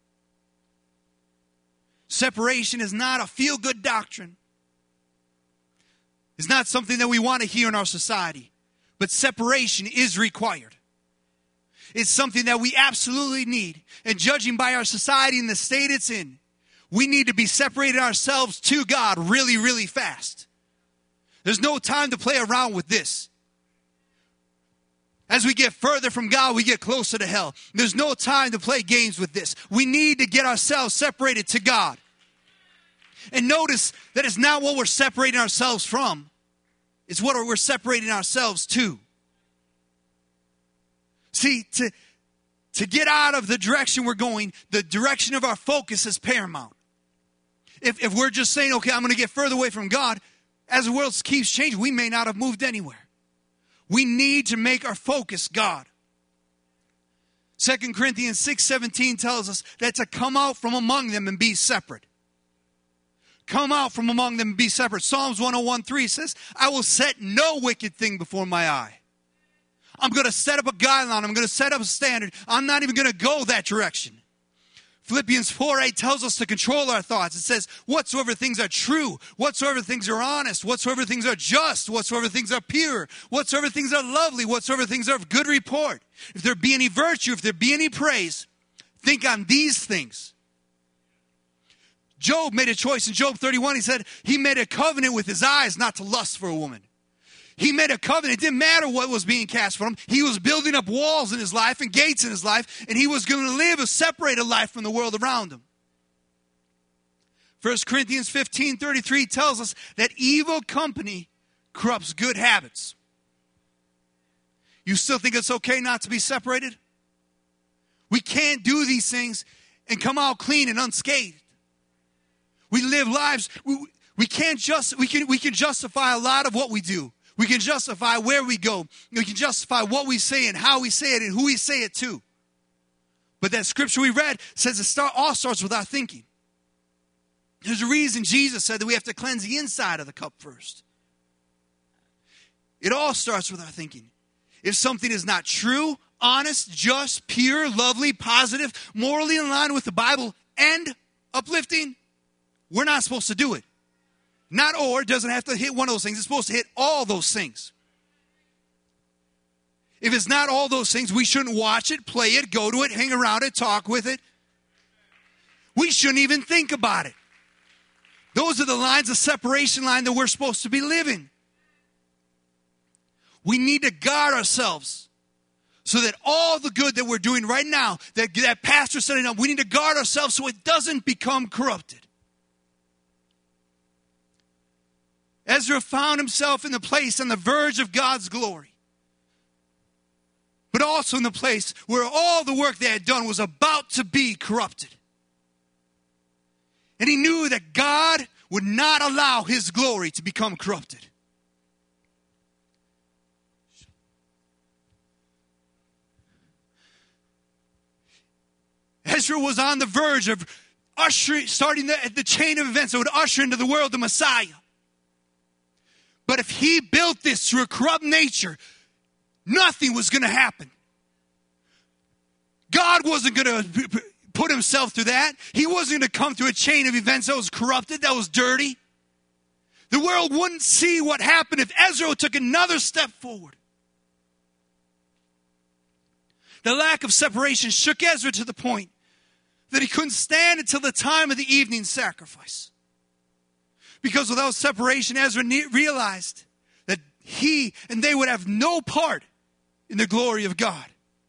Separation is not a feel-good doctrine. It's not something that we want to hear in our society. But separation is required. It's something that we absolutely need. And judging by our society and the state it's in, we need to be separating ourselves to God really, really fast. There's no time to play around with this. As we get further from God, we get closer to hell. There's no time to play games with this. We need to get ourselves separated to God. And notice that it's not what we're separating ourselves from. It's what we're separating ourselves to. See, to, to get out of the direction we're going, the direction of our focus is paramount. If, if we're just saying, okay, I'm going to get further away from God, as the world keeps changing, we may not have moved anywhere. We need to make our focus God. Second Corinthians six seventeen tells us that to come out from among them and be separate. Come out from among them and be separate. Psalms one oh one three says, I will set no wicked thing before my eye. I'm going to set up a guideline. I'm going to set up a standard. I'm not even going to go that direction. Philippians four eight tells us to control our thoughts. It says, whatsoever things are true, whatsoever things are honest, whatsoever things are just, whatsoever things are pure, whatsoever things are lovely, whatsoever things are of good report. If there be any virtue, if there be any praise, think on these things. Job made a choice in Job thirty-one. He said he made a covenant with his eyes not to lust for a woman. He made a covenant. It didn't matter what was being cast from him. He was building up walls in his life and gates in his life, and he was going to live a separated life from the world around him. First Corinthians fifteen thirty-three tells us that evil company corrupts good habits. You still think it's okay not to be separated? We can't do these things and come out clean and unscathed. We live lives, we, We can't just, we can, we can justify a lot of what we do. We can justify where we go. We can justify what we say and how we say it and who we say it to. But that scripture we read says it start, all starts with our thinking. There's a reason Jesus said that we have to cleanse the inside of the cup first. It all starts with our thinking. If something is not true, honest, just, pure, lovely, positive, morally in line with the Bible, and uplifting, we're not supposed to do it. Not or, it doesn't have to hit one of those things. It's supposed to hit all those things. If it's not all those things, we shouldn't watch it, play it, go to it, hang around it, talk with it. We shouldn't even think about it. Those are the lines of separation line that we're supposed to be living. We need to guard ourselves so that all the good that we're doing right now, that, that pastor's setting up, we need to guard ourselves so it doesn't become corrupted. Ezra found himself in the place on the verge of God's glory, but also in the place where all the work they had done was about to be corrupted. And he knew that God would not allow his glory to become corrupted. Ezra was on the verge of ushering, starting the, the chain of events that would usher into the world the Messiah. But if he built this through a corrupt nature, nothing was going to happen. God wasn't going to put himself through that. He wasn't going to come through a chain of events that was corrupted, that was dirty. The world wouldn't see what happened if Ezra took another step forward. The lack of separation shook Ezra to the point that he couldn't stand until the time of the evening sacrifice. Because without separation, Ezra realized that he and they would have no part in the glory of God.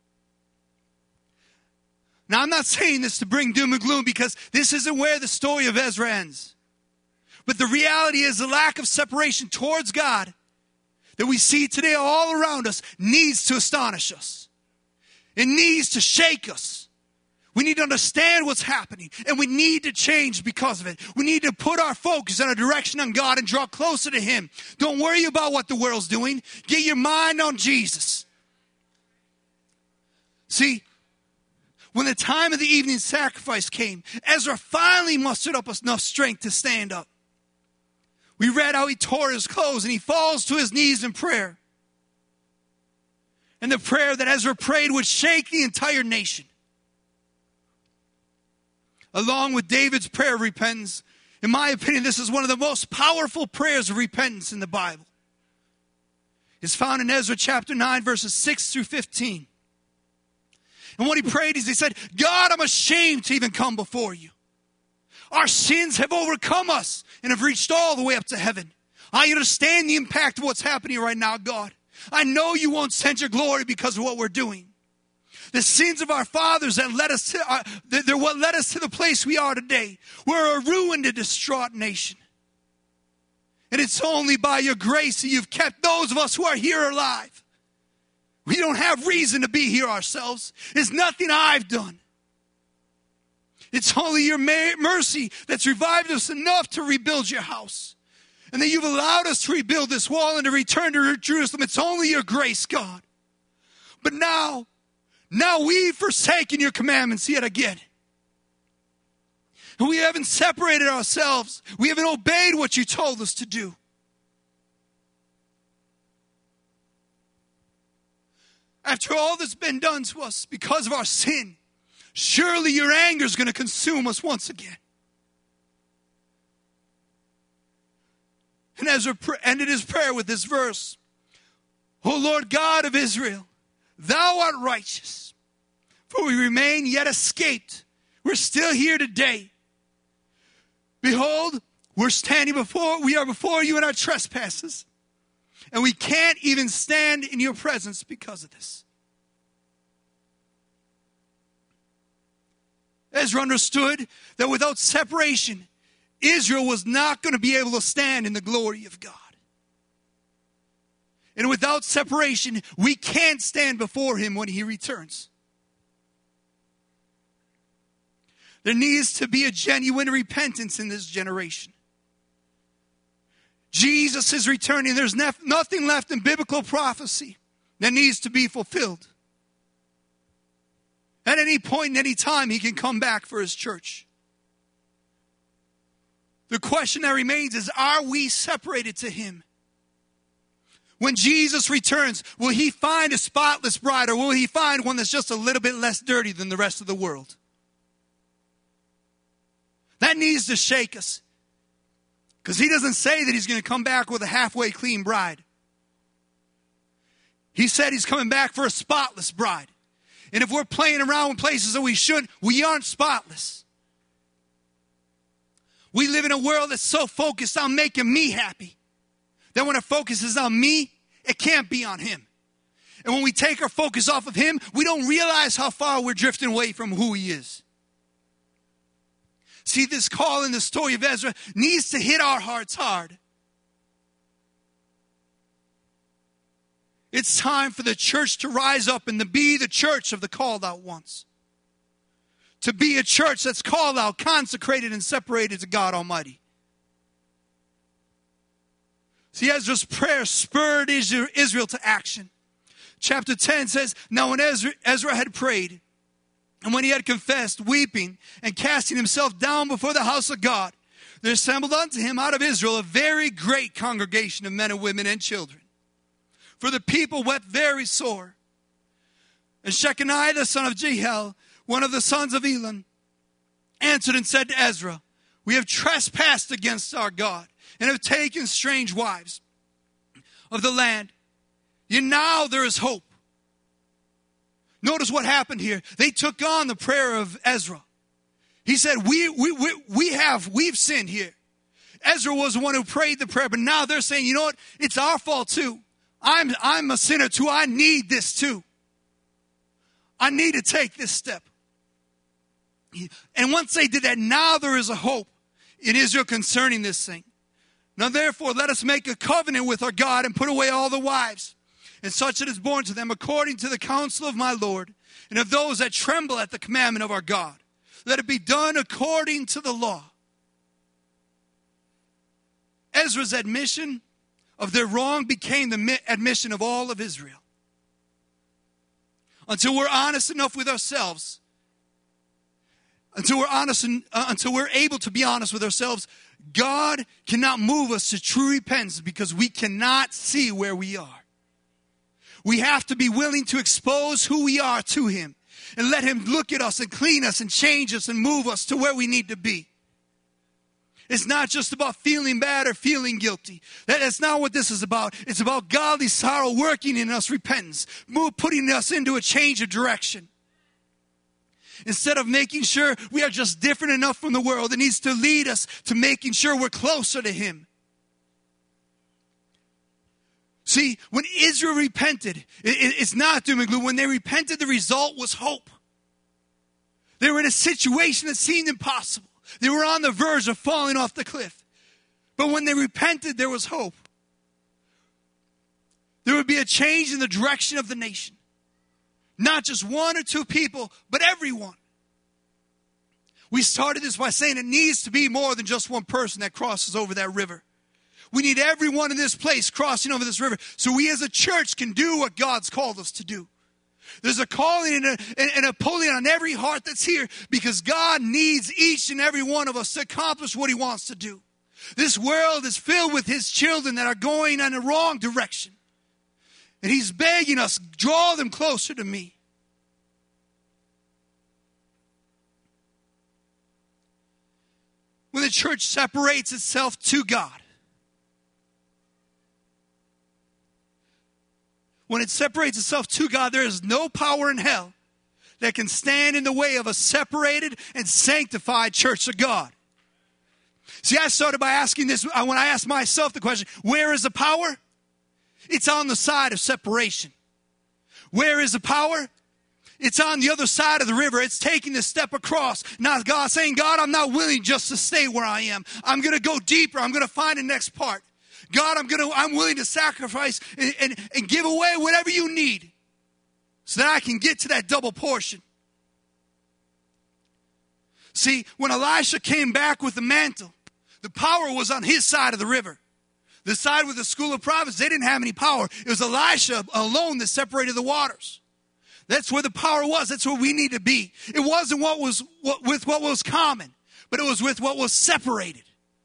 Now, I'm not saying this to bring doom and gloom, because this isn't where the story of Ezra ends. But the reality is the lack of separation towards God that we see today all around us needs to astonish us. It needs to shake us. We need to understand what's happening, and we need to change because of it. We need to put our focus in a direction on God and draw closer to him. Don't worry about what the world's doing. Get your mind on Jesus. See, when the time of the evening sacrifice came, Ezra finally mustered up enough strength to stand up. We read how he tore his clothes and he falls to his knees in prayer. And the prayer that Ezra prayed would shake the entire nation. Along with David's prayer of repentance, in my opinion, this is one of the most powerful prayers of repentance in the Bible. It's found in Ezra chapter nine, verses six through fifteen. And what he prayed is he said, God, I'm ashamed to even come before you. Our sins have overcome us and have reached all the way up to heaven. I understand the impact of what's happening right now, God. I know you won't send your glory because of what we're doing. The sins of our fathers that led us to, uh, they're what led us to the place we are today. We're a ruined and distraught nation. And it's only by your grace that you've kept those of us who are here alive. We don't have reason to be here ourselves. It's nothing I've done. It's only your mercy that's revived us enough to rebuild your house. And that you've allowed us to rebuild this wall and to return to Jerusalem. It's only your grace, God. But now, now we've forsaken your commandments yet again. And we haven't separated ourselves. We haven't obeyed what you told us to do. After all that's been done to us because of our sin, surely your anger is going to consume us once again. And Ezra ended his prayer with this verse. O Lord God of Israel, thou art righteous, for we remain yet escaped. We're still here today. Behold, we're standing before, we are before you in our trespasses, and we can't even stand in your presence because of this. Ezra understood that without separation, Israel was not going to be able to stand in the glory of God. And without separation, we can't stand before him when he returns. There needs to be a genuine repentance in this generation. Jesus is returning. There's nef- nothing left in biblical prophecy that needs to be fulfilled. At any point, in any time, he can come back for his church. The question that remains is, are we separated to him? When Jesus returns, will he find a spotless bride, or will he find one that's just a little bit less dirty than the rest of the world? That needs to shake us. Because he doesn't say that he's going to come back with a halfway clean bride. He said he's coming back for a spotless bride. And if we're playing around with places that we shouldn't, we aren't spotless. We live in a world that's so focused on making me happy that when our focus is on me, it can't be on him. And when we take our focus off of him, we don't realize how far we're drifting away from who he is. See, this call in the story of Ezra needs to hit our hearts hard. It's time for the church to rise up and to be the church of the called out ones. To be a church that's called out, consecrated, and separated to God Almighty. See, Ezra's prayer spurred Israel to action. Chapter ten says, now when Ezra, Ezra had prayed, and when he had confessed, weeping, and casting himself down before the house of God, there assembled unto him out of Israel a very great congregation of men and women and children. For the people wept very sore. And Shechaniah the son of Jehiel, one of the sons of Elam, answered and said to Ezra, we have trespassed against our God, and have taken strange wives of the land. Yet now there is hope. Notice what happened here. They took on the prayer of Ezra. He said, we, we, we, we have, we've sinned here. Ezra was the one who prayed the prayer, but now they're saying, you know what? It's our fault too. I'm, I'm a sinner too. I need this too. I need to take this step. And once they did that, now there is a hope in Israel concerning this thing. Now therefore, let us make a covenant with our God and put away all the wives, and such that is born to them according to the counsel of my Lord, and of those that tremble at the commandment of our God. Let it be done according to the law. Ezra's admission of their wrong became the admission of all of Israel. Until we're honest enough with ourselves, until we're honest, and, uh, until we're able to be honest with ourselves, God cannot move us to true repentance because we cannot see where we are. We have to be willing to expose who we are to him and let him look at us and clean us and change us and move us to where we need to be. It's not just about feeling bad or feeling guilty. That's not what this is about. It's about godly sorrow working in us repentance, putting us into a change of direction. Instead of making sure we are just different enough from the world, it needs to lead us to making sure we're closer to him. See, when Israel repented, it's not doom and gloom. When they repented, the result was hope. They were in a situation that seemed impossible. They were on the verge of falling off the cliff. But when they repented, there was hope. There would be a change in the direction of the nation. Not just one or two people, but everyone. We started this by saying it needs to be more than just one person that crosses over that river. We need everyone in this place crossing over this river so we as a church can do what God's called us to do. There's a calling and a, and a pulling on every heart that's here because God needs each and every one of us to accomplish what he wants to do. This world is filled with his children that are going in the wrong direction. And he's begging us, draw them closer to me. When the church separates itself to God, when it separates itself to God, there is no power in hell that can stand in the way of a separated and sanctified church of God. See, I started by asking this, when I asked myself the question, where is the power? It's on the side of separation. Where is the power? It's on the other side of the river. It's taking the step across. Now God saying, God, I'm not willing just to stay where I am. I'm going to go deeper. I'm going to find the next part. God, I'm going to, I'm willing to sacrifice and, and, and give away whatever you need so that I can get to that double portion. See, when Elisha came back with the mantle, the power was on his side of the river. The side with the school of prophets, they didn't have any power. It was Elisha alone that separated the waters. That's where the power was. That's where we need to be. It wasn't what was what, with what was common, but it was with what was separated.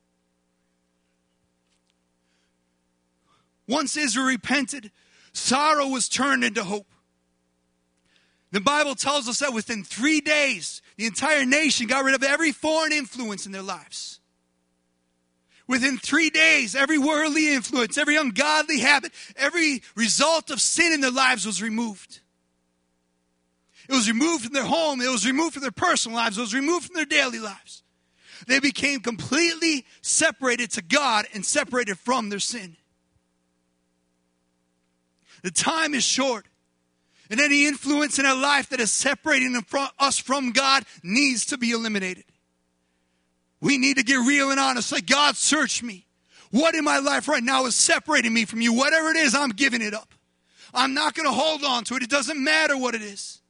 Once Israel repented, sorrow was turned into hope. The Bible tells us that within three days, the entire nation got rid of every foreign influence in their lives. Within three days, every worldly influence, every ungodly habit, every result of sin in their lives was removed. It was removed from their home. It was removed from their personal lives. It was removed from their daily lives. They became completely separated to God and separated from their sin. The time is short. And any influence in our life that is separating us from God needs to be eliminated. We need to get real and honest. Like, God, search me. What in my life right now is separating me from you? Whatever it is, I'm giving it up. I'm not going to hold on to it. It doesn't matter what it is.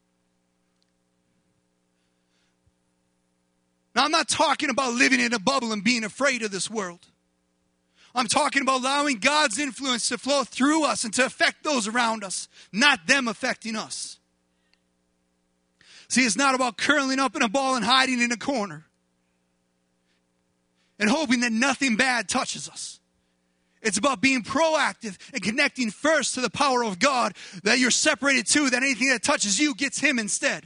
Now, I'm not talking about living in a bubble and being afraid of this world. I'm talking about allowing God's influence to flow through us and to affect those around us, not them affecting us. See, it's not about curling up in a ball and hiding in a corner and hoping that nothing bad touches us. It's about being proactive and connecting first to the power of God that you're separated to, that anything that touches you gets him instead.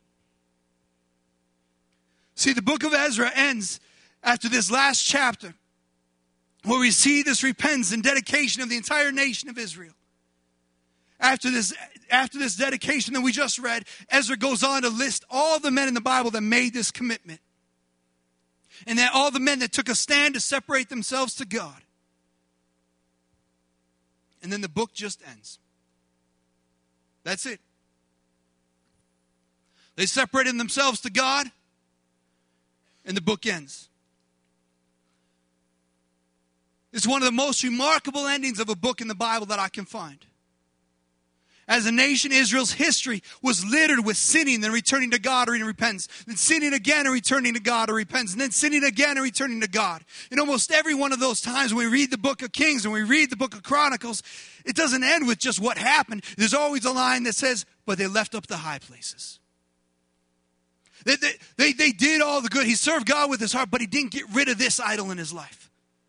See, the book of Ezra ends after this last chapter, where we see this repentance and dedication of the entire nation of Israel. After this, after this dedication that we just read, Ezra goes on to list all the men in the Bible that made this commitment. And that all the men that took a stand to separate themselves to God. And then the book just ends. That's it. They separated themselves to God, and the book ends. It's one of the most remarkable endings of a book in the Bible that I can find. As a nation, Israel's history was littered with sinning, then returning to God or in repentance, then sinning again and returning to God or repentance, and then sinning again and returning to God. In almost every one of those times when we read the book of Kings and we read the book of Chronicles, it doesn't end with just what happened. There's always a line that says, but they left up the high places. They, they, they, they did all the good. He served God with his heart, but he didn't get rid of this idol in his life.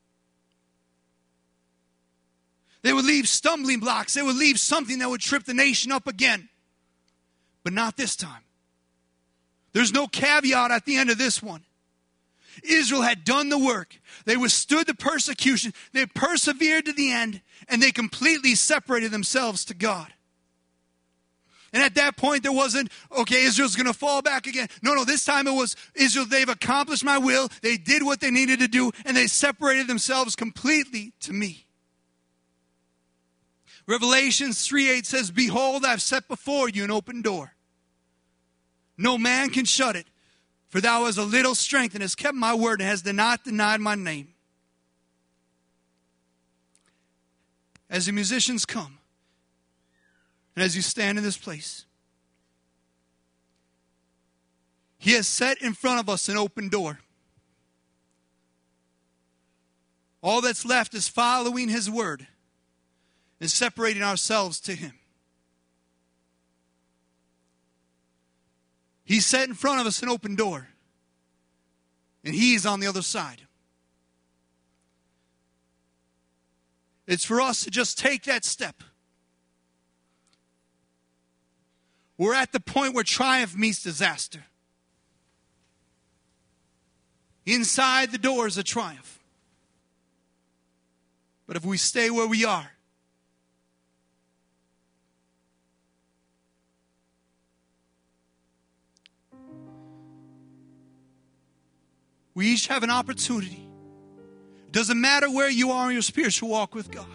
They would leave stumbling blocks. They would leave something that would trip the nation up again. But not this time. There's no caveat at the end of this one. Israel had done the work. They withstood the persecution. They persevered to the end. And they completely separated themselves to God. And at that point, there wasn't, okay, Israel's going to fall back again. No, no, this time it was, Israel, they've accomplished my will. They did what they needed to do. And they separated themselves completely to me. Revelations three eight says, behold, I've set before you an open door. No man can shut it. For thou hast a little strength and hast kept my word and hast not denied my name. As the musicians come, and as you stand in this place, he has set in front of us an open door. All that's left is following his word and separating ourselves to him. He set in front of us an open door. And he's on the other side. It's for us to just take that step. We're at the point where triumph meets disaster. Inside the door is a triumph. But if we stay where we are, we each have an opportunity. It doesn't matter where you are in your spiritual walk with God.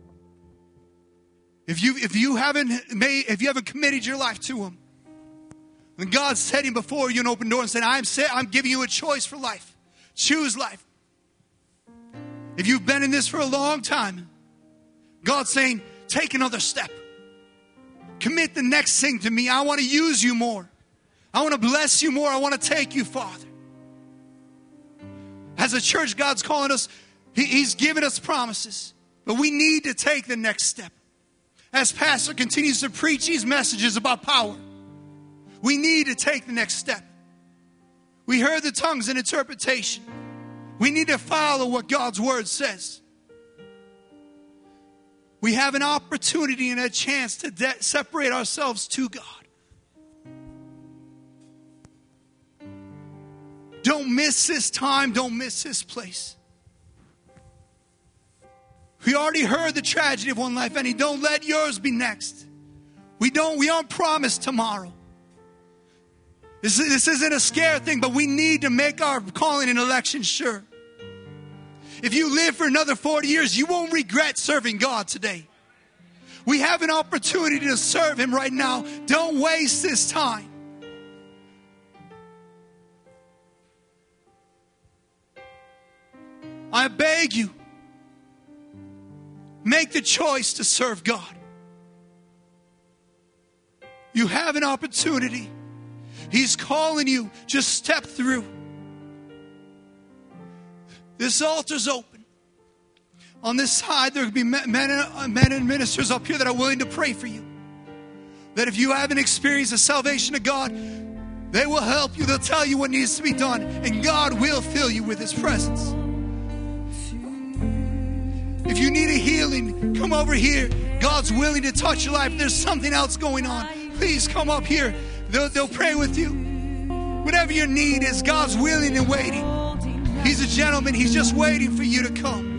If you if you haven't made if you haven't committed your life to him, and God's setting before you an open door and saying, I'm set, I'm giving you a choice for life. Choose life. If you've been in this for a long time, God's saying, take another step. Commit the next thing to me. I want to use you more. I want to bless you more. I want to take you farther. As a church, God's calling us He, he's given us promises, but we need to take the next step. As Pastor continues to preach these messages about power, we need to take the next step. We heard the tongues and interpretation. We need to follow what God's word says. We have an opportunity and a chance to de- separate ourselves to God. Don't miss this time. Don't miss this place. We already heard the tragedy of one life ending. Don't let yours be next. We don't, we aren't promised tomorrow. This, this isn't a scare thing, but we need to make our calling and election sure. If you live for another forty years, you won't regret serving God today. We have an opportunity to serve Him right now. Don't waste this time. I beg you, make the choice to serve God. You have an opportunity. He's calling you. Just step through. This altar's open. On this side, there will be men and, men and ministers up here that are willing to pray for you. That if you haven't experienced the salvation of God, they will help you. They'll tell you what needs to be done. And God will fill you with His presence. If you need a healing, come over here. God's willing to touch your life. If there's something else going on, please come up here. They'll, they'll pray with you. Whatever your need is, God's willing and waiting. He's a gentleman. He's just waiting for you to come.